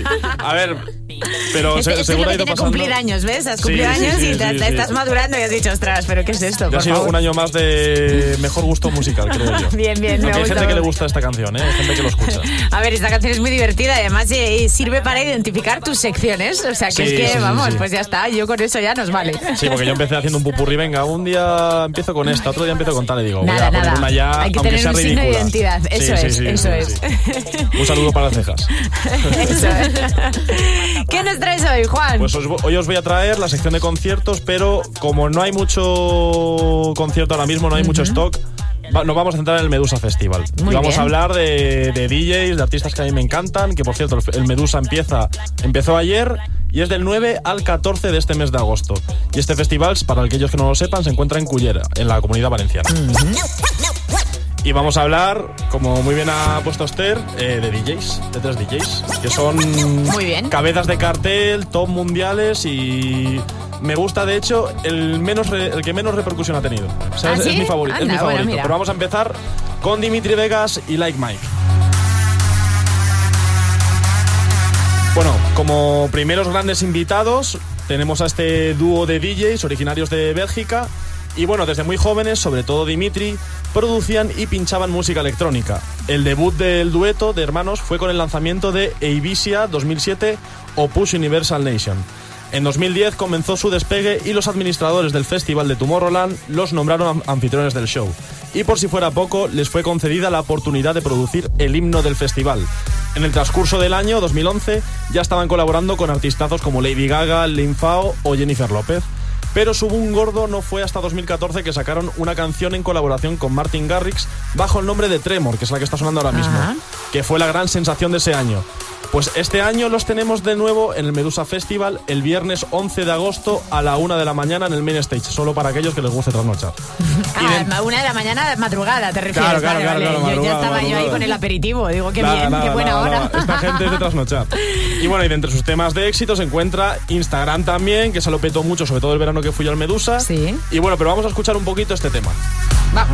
A ver, pero seguro ha ido pasando. Cumplir años, ¿ves? Has cumplido años y estás madurando y has dicho, ostras, ¿pero qué es esto? Ya ha sido un año más de mejor gusto musical, creo yo. Bien, me gusta. Hay gente que le gusta esta canción, ¿eh? Hay gente que lo escucha. A ver, esta canción es muy divertida, además sirve para identificar tus secciones. O sea, que vamos, pues ya está, yo con eso ya nos vale. Sí, porque yo empecé haciendo un pupurrí, venga, un día empiezo con esta, otro día empiezo con tal, y digo, voy a poner una ya, hay que aunque tener sea un ridícula. signo de identidad, eso es. Un saludo para las cejas. Eso es. ¿Qué nos traes hoy, Juan? Pues hoy os voy a traer la sección de conciertos, pero como no hay mucho concierto ahora mismo, no hay mucho stock, nos vamos a centrar en el Medusa Festival. Muy vamos bien. a hablar de DJs, de artistas que a mí me encantan, que por cierto el Medusa empezó ayer y es del 9 al 14 de este mes de agosto. Y este festival, para aquellos que no lo sepan, se encuentra en Cullera, en la Comunidad Valenciana. Y vamos a hablar, como muy bien ha puesto Esther, de DJs, de 3 DJs, que son muy bien. Cabezas de cartel, top mundiales y me gusta, de hecho, el que menos repercusión ha tenido. O sea, ¿Ah, sí? es mi favorito. Anda, es mi favorito. bueno, Pero vamos a empezar con Dimitri Vegas y Like Mike. Bueno, como primeros grandes invitados tenemos a este dúo de DJs originarios de Bélgica. Y bueno, desde muy jóvenes, sobre todo Dimitri, producían y pinchaban música electrónica. El debut del dueto de hermanos fue con el lanzamiento de Eivisia 2007 Opus Universal Nation. En 2010 comenzó su despegue y los administradores del Festival de Tomorrowland los nombraron anfitriones del show. Y por si fuera poco, les fue concedida la oportunidad de producir el himno del festival. En el transcurso del año 2011 ya estaban colaborando con artistazos como Lady Gaga, Lin Fao o Jennifer López. Pero su boom gordo no fue hasta 2014 que sacaron una canción en colaboración con Martin Garrix bajo el nombre de Tremor, que es la que está sonando ahora mismo, que fue la gran sensación de ese año. Pues este año los tenemos de nuevo en el Medusa Festival el viernes 11 de agosto a la 1 de la mañana en el Main Stage, solo para aquellos que les guste trasnochar. A la 1 de la mañana, madrugada, te refieres. Claro, Yo ya estaba yo ahí con el aperitivo, digo, qué bien, qué buena hora. Esta gente es de trasnochar. Y bueno, y de entre sus temas de éxito se encuentra Instagram también, que se lo petó mucho, sobre todo el verano que fui yo al Medusa. Sí. Y bueno, pero vamos a escuchar un poquito este tema. Vamos.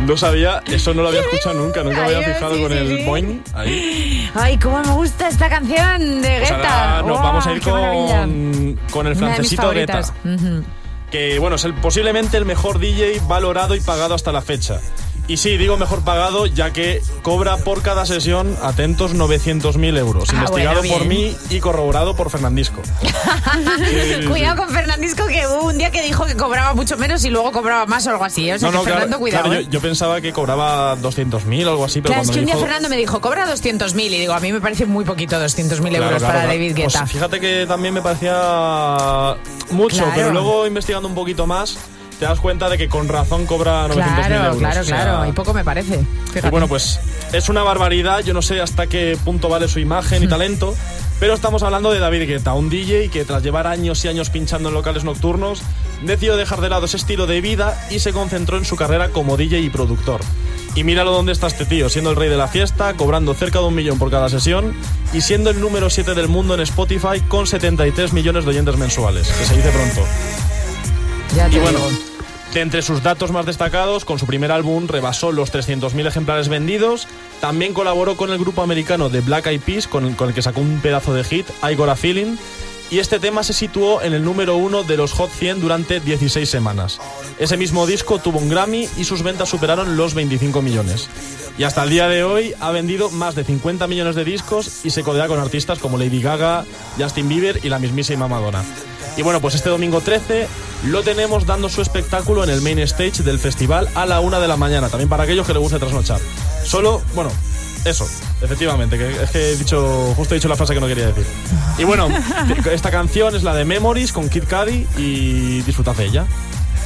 No sabía, eso no lo había escuchado nunca me había fijado con el boing ahí. Ay, cómo me gusta esta canción de Pues Guetta. ahora nos vamos a ir con el francesito Guetta. Que bueno, es posiblemente el mejor DJ valorado y pagado hasta la fecha. Y sí, digo mejor pagado, ya que cobra por cada sesión, atentos, 900.000 euros. Investigado por mí y corroborado por Fernandisco. Cuidado con Fernandisco, que hubo un día que dijo que cobraba mucho menos y luego cobraba más o algo así. O sea, que Fernando, cuidado. Claro, yo pensaba que cobraba 200.000 o algo así. Pero claro, es que un día dijo... Fernando me dijo, cobra 200.000. Y digo, a mí me parece muy poquito 200.000 euros para David Guetta. Pues fíjate que también me parecía mucho, pero luego investigando un poquito más, te das cuenta de que con razón cobra 900.000 euros. Claro, y poco me parece. Fíjate. Y bueno, pues es una barbaridad, yo no sé hasta qué punto vale su imagen y talento, pero estamos hablando de David Guetta, un DJ que tras llevar años y años pinchando en locales nocturnos, decidió dejar de lado ese estilo de vida y se concentró en su carrera como DJ y productor. Y míralo dónde está este tío, siendo el rey de la fiesta, cobrando cerca de 1 millón por cada sesión y siendo el número 7 del mundo en Spotify con 73 millones de oyentes mensuales, que se dice pronto. Y bueno, de entre sus datos más destacados, con su primer álbum rebasó los 300.000 ejemplares vendidos. También colaboró con el grupo americano The Black Eyed Peas, con el que sacó un pedazo de hit, I Got a Feeling. Y este tema se situó en el número 1 de los Hot 100 durante 16 semanas. Ese mismo disco tuvo un Grammy y sus ventas superaron los 25 millones. Y hasta el día de hoy ha vendido más de 50 millones de discos y se codea con artistas como Lady Gaga, Justin Bieber y la mismísima Madonna. Y bueno, pues este domingo 13 lo tenemos dando su espectáculo en el main stage del festival a la 1 de la mañana, también para aquellos que les guste trasnochar. Solo, bueno, eso, efectivamente, que es que justo he dicho la frase que no quería decir. Y bueno, esta canción es la de Memories con Kid Cudi y disfrutad de ella.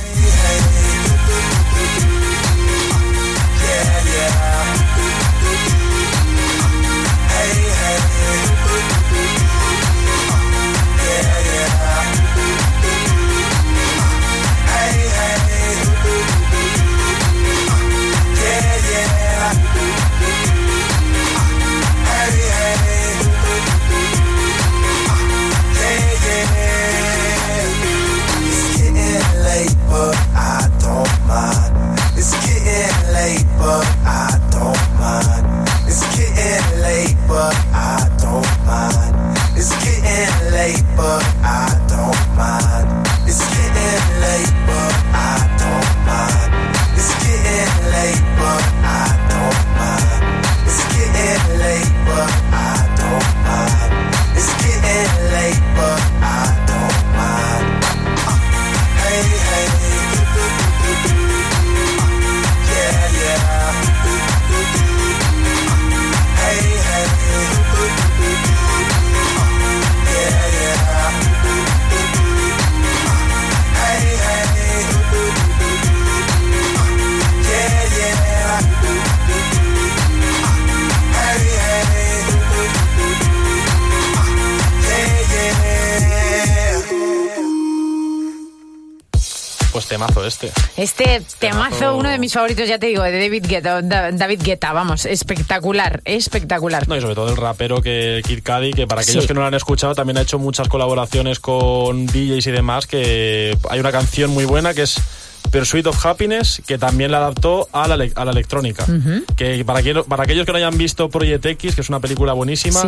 Temazo Este temazo, uno de mis favoritos, ya te digo, de David Guetta, vamos, espectacular. No, y sobre todo el rapero que Kid Cudi, que para aquellos que no lo han escuchado también ha hecho muchas colaboraciones con DJs y demás, que hay una canción muy buena que es Pursuit of Happiness, que también la adaptó a la electrónica. Que para aquellos que no hayan visto Project X, que es una película buenísima,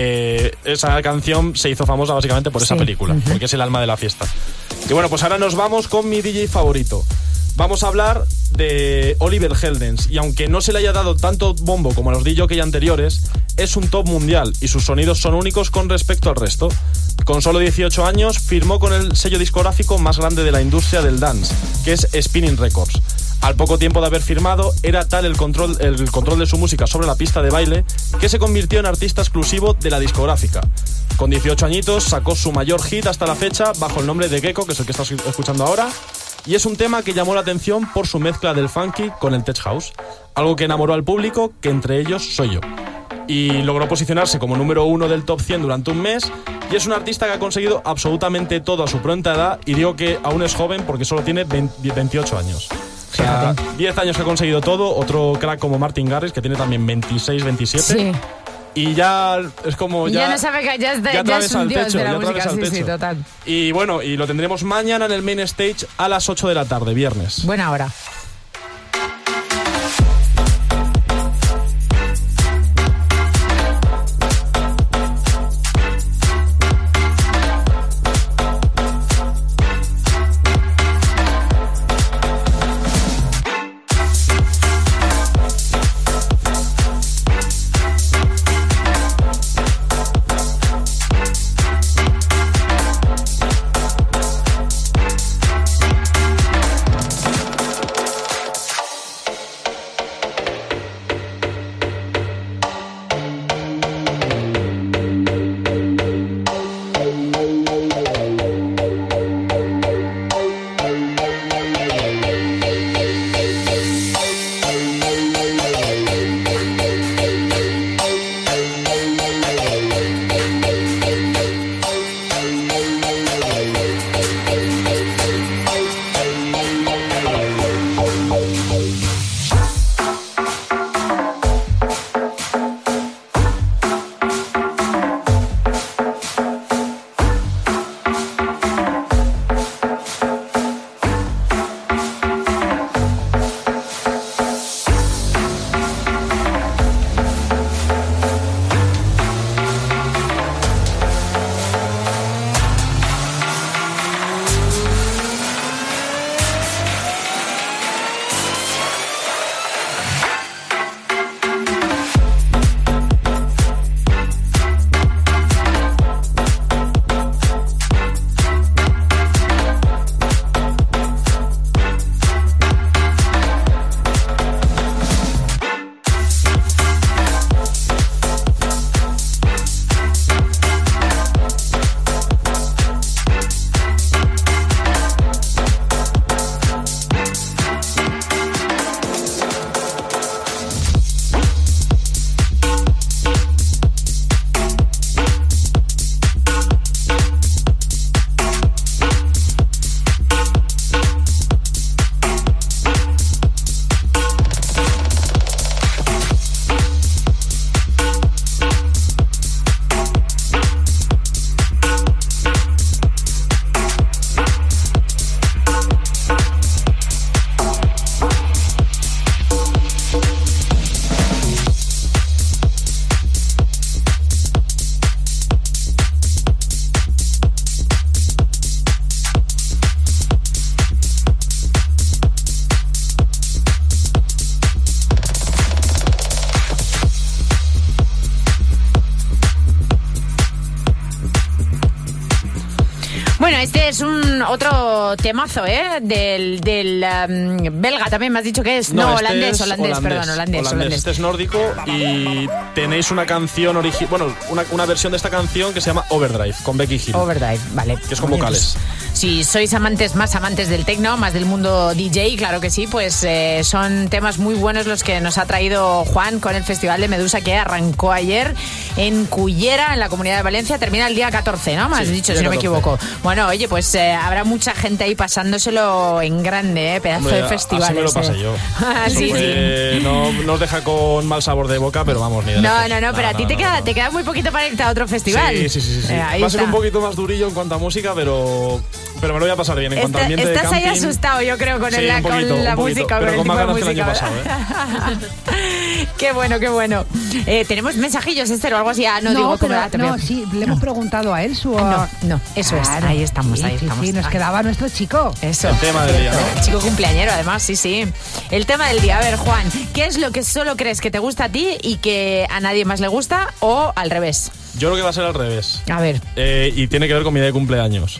esa canción se hizo famosa básicamente por esa película, porque es el alma de la fiesta. Y bueno, pues ahora nos vamos con mi DJ favorito. Vamos a hablar de Oliver Heldens, y aunque no se le haya dado tanto bombo como a los DJ anteriores, es un top mundial y sus sonidos son únicos con respecto al resto. Con solo 18 años firmó con el sello discográfico más grande de la industria del dance, que es Spinning Records. Al poco tiempo de haber firmado, era tal el control de su música sobre la pista de baile que se convirtió en artista exclusivo de la discográfica. Con 18 añitos sacó su mayor hit hasta la fecha bajo el nombre de Gecko, que es el que estás escuchando ahora, y es un tema que llamó la atención por su mezcla del funky con el tech house, algo que enamoró al público, que entre ellos soy yo. Y logró posicionarse como número 1 del top 100 durante un mes, y es un artista que ha conseguido absolutamente todo a su pronta edad, y digo que aún es joven porque solo tiene 28 años. O sea, 10 años que ha conseguido todo. Otro crack como Martin Garrix, que tiene también 26, 27. Sí. Y ya es como ya no sabe que ya es un dios de la música, sí, total. Y bueno, y lo tendremos mañana en el main stage a las 8 de la tarde, viernes. Buena hora. Bueno, este es otro temazo, del belga también me has dicho que es. No, holandés. Este es nórdico y tenéis una canción una versión de esta canción que se llama Overdrive, con Becky Hill. Overdrive, vale. Que es con vocales. Si sois más amantes del techno, más del mundo DJ, claro que sí, pues son temas muy buenos los que nos ha traído Juan con el Festival de Medusa que arrancó ayer en Cullera, en la Comunidad de Valencia. Termina el día 14, ¿no? Me has dicho, si no me equivoco. Bueno, oye, pues habrá mucha gente ahí pasándoselo en grande, pedazo de festival. Así me lo pasé yo. Sí. No os deja con mal sabor de boca, pero vamos, ni de lejos. No, pero a ti te queda muy poquito para irte a otro festival. Sí. Va a ser un poquito más durillo en cuanto a música, pero me lo voy a pasar bien. En cuanto a ambiente de camping... Estás ahí asustado, yo creo, con la música. Pero con más ganas que el año pasado, Qué bueno. ¿Tenemos mensajillos, Esther, o algo así? Sí, le hemos preguntado a él No, eso es. Ahí estamos. Sí, nos quedaba nuestro chico. Eso. El tema del día, ¿no? Chico cumpleañero, además, sí. El tema del día. A ver, Juan, ¿qué es lo que solo crees que te gusta a ti y que a nadie más le gusta, o al revés? Yo creo que va a ser al revés. A ver. Y tiene que ver con mi día de cumpleaños.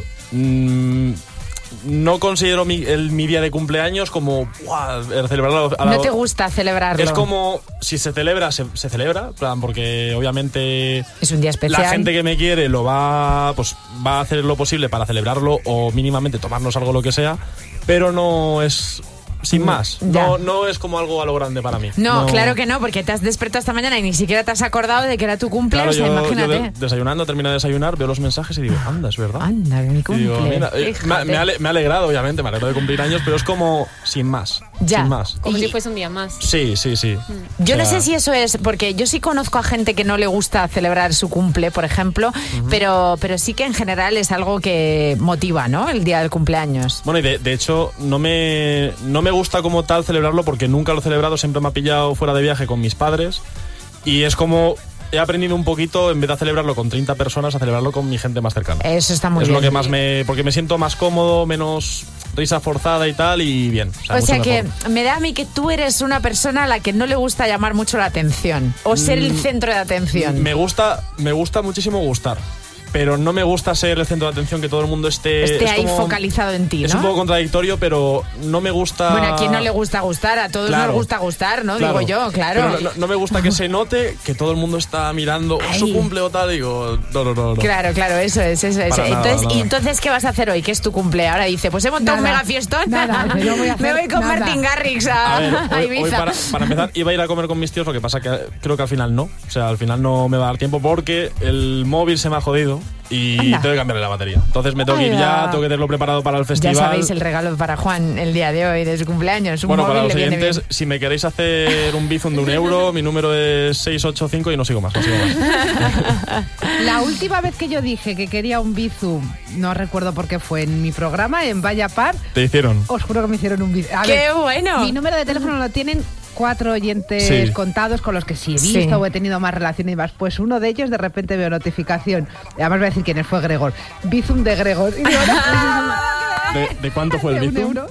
No considero mi día de cumpleaños como celebrarlo. No te gusta celebrarlo. Es como, si se celebra, se celebra, porque obviamente es un día especial. La gente que me quiere va a hacer lo posible para celebrarlo o mínimamente tomarnos algo, lo que sea, pero no es... Sin más, no es como algo a lo grande para mí. No, claro que no, porque te has despertado esta mañana y ni siquiera te has acordado de que era tu cumpleaños, claro, imagínate. Yo desayunando, termino de desayunar, veo los mensajes y digo, anda, es verdad. Anda, mi cumple. Digo, mira, me ha alegrado, obviamente, me alegro de cumplir años, pero es como sin más. Ya. Sin más. Como si fuese un día más. Sí. Yo no sé si eso es, porque yo sí conozco a gente que no le gusta celebrar su cumple, por ejemplo, pero sí que en general es algo que motiva, ¿no? El día del cumpleaños. Bueno, y de hecho, no me gusta como tal celebrarlo porque nunca lo he celebrado, siempre me ha pillado fuera de viaje con mis padres y es como... He aprendido un poquito, en vez de celebrarlo con 30 personas, a celebrarlo con mi gente más cercana. Eso está muy bien. Es lo que más porque me siento más cómodo, menos risa forzada y tal, y bien. O sea que me da a mí que tú eres una persona a la que no le gusta llamar mucho la atención o ser el centro de atención. Me gusta muchísimo gustar. Pero no me gusta ser el centro de atención, que todo el mundo esté ahí focalizado en ti, ¿no? Es un poco contradictorio, pero no me gusta... Bueno, a quien no le gusta gustar, a todos nos gusta gustar, ¿no? Claro. Digo yo, claro. Pero no me gusta que se note que todo el mundo está mirando su cumple o tal, digo, no. Claro, eso es. Entonces, ¿qué vas a hacer hoy? ¿Qué es tu cumple? Ahora dice, pues he montado un mega fiestón. Me voy con Martin Garrix a Ibiza. Hoy para empezar, iba a ir a comer con mis tíos, lo que pasa que creo que al final no. O sea, al final no me va a dar tiempo porque el móvil se me ha jodido. Y tengo que cambiarle la batería. Entonces me tengo que ir ya, tengo que tenerlo preparado para el festival. Ya sabéis el regalo para Juan el día de hoy, de su cumpleaños. Bueno, para los oyentes, si me queréis hacer un bizum de €1, mi número es 685 y no sigo más. La última vez que yo dije que quería un bizum, no recuerdo por qué fue, en mi programa, en Vaya Par. ¿Te hicieron? Os juro que me hicieron un bizum. ¡Qué bueno! Mi número de teléfono lo tienen 4 oyentes contados con los que sí he visto o he tenido más relación y más. Pues uno de ellos de repente veo notificación. Además voy a decir quién es, fue Gregor. Bizum de Gregor. Y digo, ¿De cuánto fue el bizum? €1.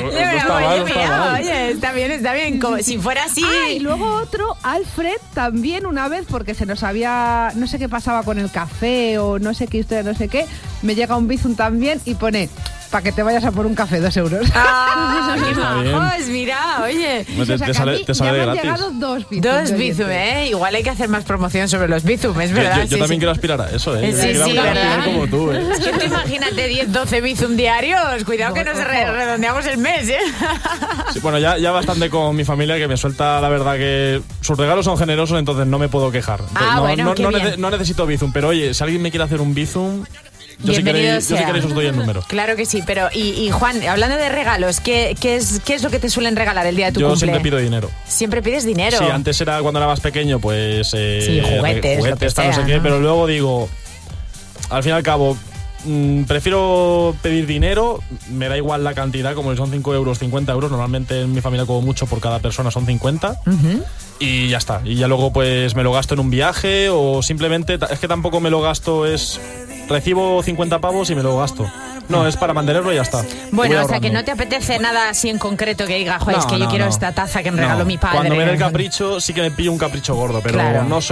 Oye, está bien. Como si fuera así. Y luego otro, Alfred, también una vez, porque se nos había... No sé qué pasaba con el café o no sé qué historia, no sé qué. Me llega un bizum también y pone... Para que te vayas a por un café, €2. ¡Qué majos! Mira, oye. Te sale gratis. Me han llegado 2 bizum. 2 bizum, Igual hay que hacer más promoción sobre los bizum, es verdad. Yo también quiero aspirar a eso, Sí, ¿verdad? Como tú, Es que tú imagínate 10, 12 bizum diarios. Cuidado que nos redondeamos el mes, Sí, bueno, ya bastante con mi familia, que me suelta, la verdad, que sus regalos son generosos, entonces no me puedo quejar. No necesito bizum, pero oye, si alguien me quiere hacer un bizum... Yo si queréis os doy el número. Claro que sí, pero y Juan, hablando de regalos, ¿qué es lo que te suelen regalar el día de tu cumple? Yo siempre pido dinero. ¿Siempre pides dinero? Sí, antes era cuando era más pequeño, pues... juguetes, no sé qué, pero luego digo, al fin y al cabo, prefiero pedir dinero, me da igual la cantidad, como si son 5 euros, 50 euros, normalmente en mi familia como mucho por cada persona son 50. Y ya está, y ya luego pues me lo gasto en un viaje o simplemente, es que tampoco me lo gasto, recibo 50 pavos y me lo gasto. No, es para mantenerlo y ya está. Bueno, o sea, que no te apetece nada así en concreto que diga, joder, es que yo quiero esta taza que me regaló mi padre. Cuando me dé el capricho, sí que me pillo un capricho gordo, pero claro. no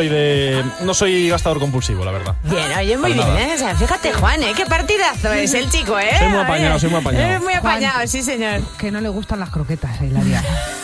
soy gastador compulsivo, la verdad. Bien, oye, muy bien, ¿eh? O sea, fíjate, Juan, qué partidazo es el chico, ¿eh? Soy muy apañado. Es muy apañado, Juan, sí, señor. Que no le gustan las croquetas, Hilaria.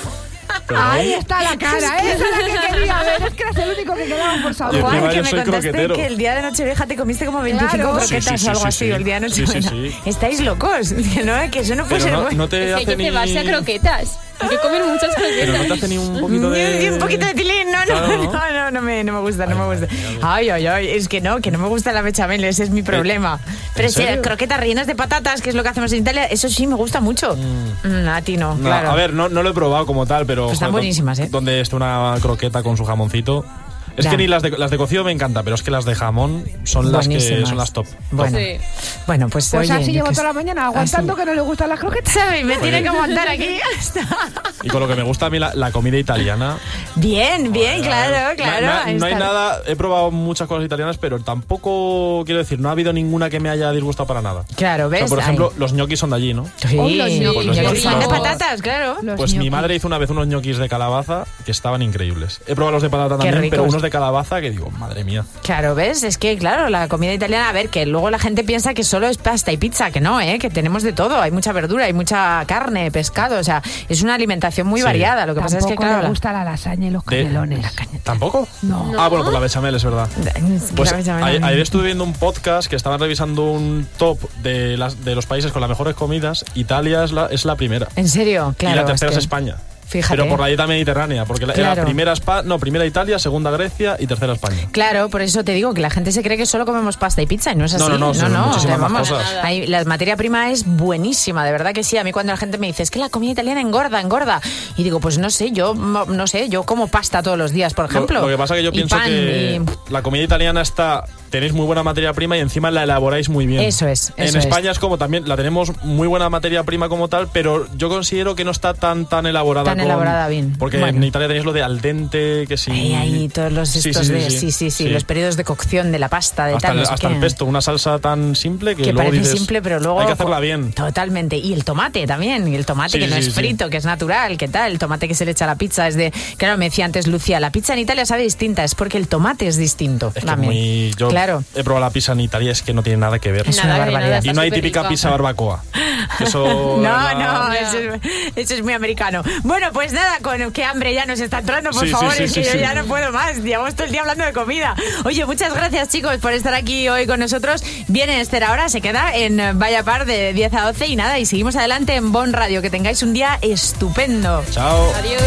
Ahí está la cara, esa es la que quería ver. Es que eras el único que quedaba por saber. Juan, que me contaste que el día de Nochevieja te comiste como 25 croquetas o algo así, o el día de Nochevieja. Sí. Estáis locos, que eso no puede ser bueno. No te hace ni... base a croquetas. Hay que comer muchas croquetas. Pero no te hace ni un poquito de... un poquito de tilín, no me gusta, no me gusta. Ay, es que no me gusta la bechamel, ese es mi problema. Pero si croquetas rellenas de patatas, que es lo que hacemos en Italia, eso sí me gusta mucho. A ti no, claro. A ver, no lo he probado como tal, pero... Pues están buenísimas, ¿eh? Donde esté una croqueta con su jamoncito... Es que ni las de cocido me encanta, pero es que las de jamón son las que son las top. Bueno, pues oye, así llevo toda la mañana aguantando así. Que no le gustan las croquetas. Me tiene que aguantar aquí. Y con lo que me gusta a mí la comida italiana. Bien, claro. No hay nada, he probado muchas cosas italianas, pero tampoco, quiero decir, no ha habido ninguna que me haya disgustado para nada. Claro, ¿ves? O sea, por ejemplo, los ñoquis son de allí, ¿no? Sí, los ñoquis son de patatas, claro. Pues mi madre hizo una vez unos ñoquis de calabaza que estaban increíbles. He probado los de patata también, pero unos de calabaza que digo, madre mía. Claro, ¿ves? Es que, claro, la comida italiana, a ver, que luego la gente piensa que solo es pasta y pizza, que no, que tenemos de todo, hay mucha verdura, hay mucha carne, pescado, o sea, es una alimentación muy variada. Lo que pasa es que, claro, me gusta la lasaña y los canelones. ¿Tampoco? No. Ah, bueno, por la bechamel, es verdad. Pues ayer estuve viendo un podcast que estaban revisando un top de los países con las mejores comidas. Italia es la primera. ¿En serio? Claro. Y la tercera es España. Fíjate. Pero por la dieta mediterránea, porque era primera Italia, segunda Grecia y tercera España. Claro, por eso te digo que la gente se cree que solo comemos pasta y pizza y no es así. No, muchísimas más cosas. La materia prima es buenísima, de verdad que sí. A mí cuando la gente me dice, es que la comida italiana engorda. Y digo, pues no sé, yo como pasta todos los días, por ejemplo. Lo que pasa es que yo pienso que la comida italiana tenéis muy buena materia prima y encima la elaboráis muy bien. Eso es. En España es como también, la tenemos muy buena materia prima como tal, pero yo considero que no está tan elaborada. Elaborada bien. Porque en Italia tenéis lo de al dente, que sí. Ahí todos los estos los periodos de cocción de la pasta, de hasta el pesto, una salsa tan simple que luego parece dices, simple, pero luego hay que hacerla bien. Totalmente. Y el tomate también, que no es frito, que es natural, ¿qué tal? El tomate que se le echa a la pizza es de... Claro, me decía antes Lucía, la pizza en Italia sabe distinta, es porque el tomate es distinto. Es que yo he probado la pizza en Italia, es que no tiene nada que ver. Es una barbaridad. Y no hay típica pizza barbacoa. Eso eso es muy americano. Bueno, pues nada, con qué hambre ya nos está entrando, por favor, es que yo ya no puedo más. Llevamos todo el día hablando de comida. Oye, muchas gracias, chicos, por estar aquí hoy con nosotros. Viene Esther ahora, se queda en Vaya Par de 10 a 12 y nada, y seguimos adelante en Bon Radio. Que tengáis un día estupendo. Chao. Adiós.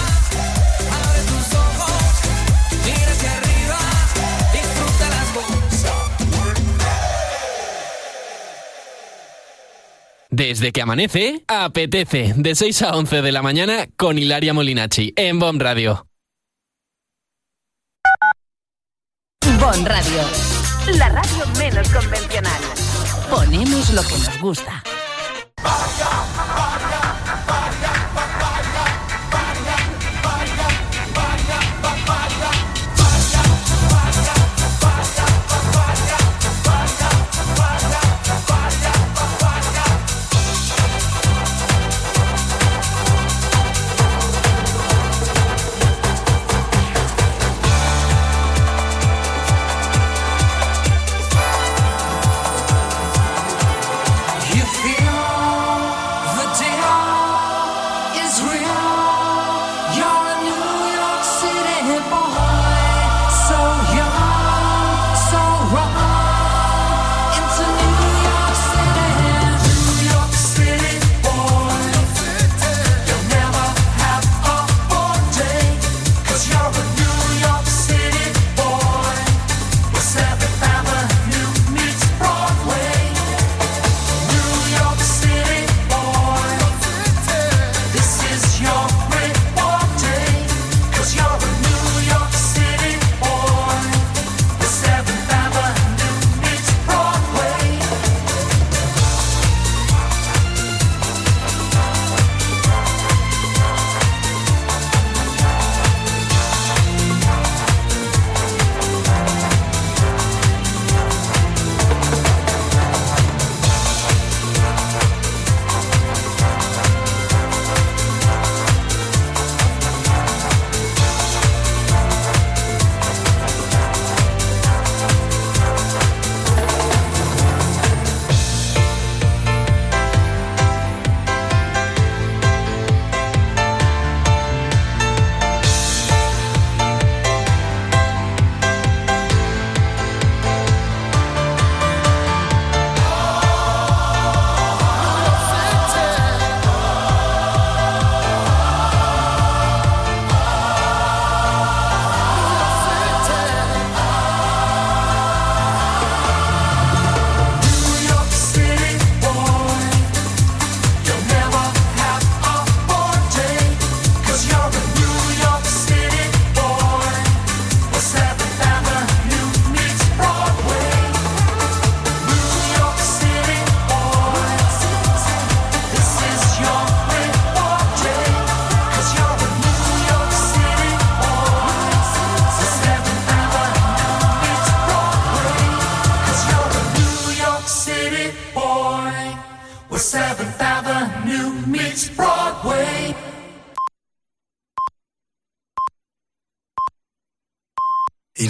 Desde que amanece, apetece. De 6 a 11 de la mañana con Hilaria Molinacci en Bon Radio. Bon Radio, la radio menos convencional. Ponemos lo que nos gusta.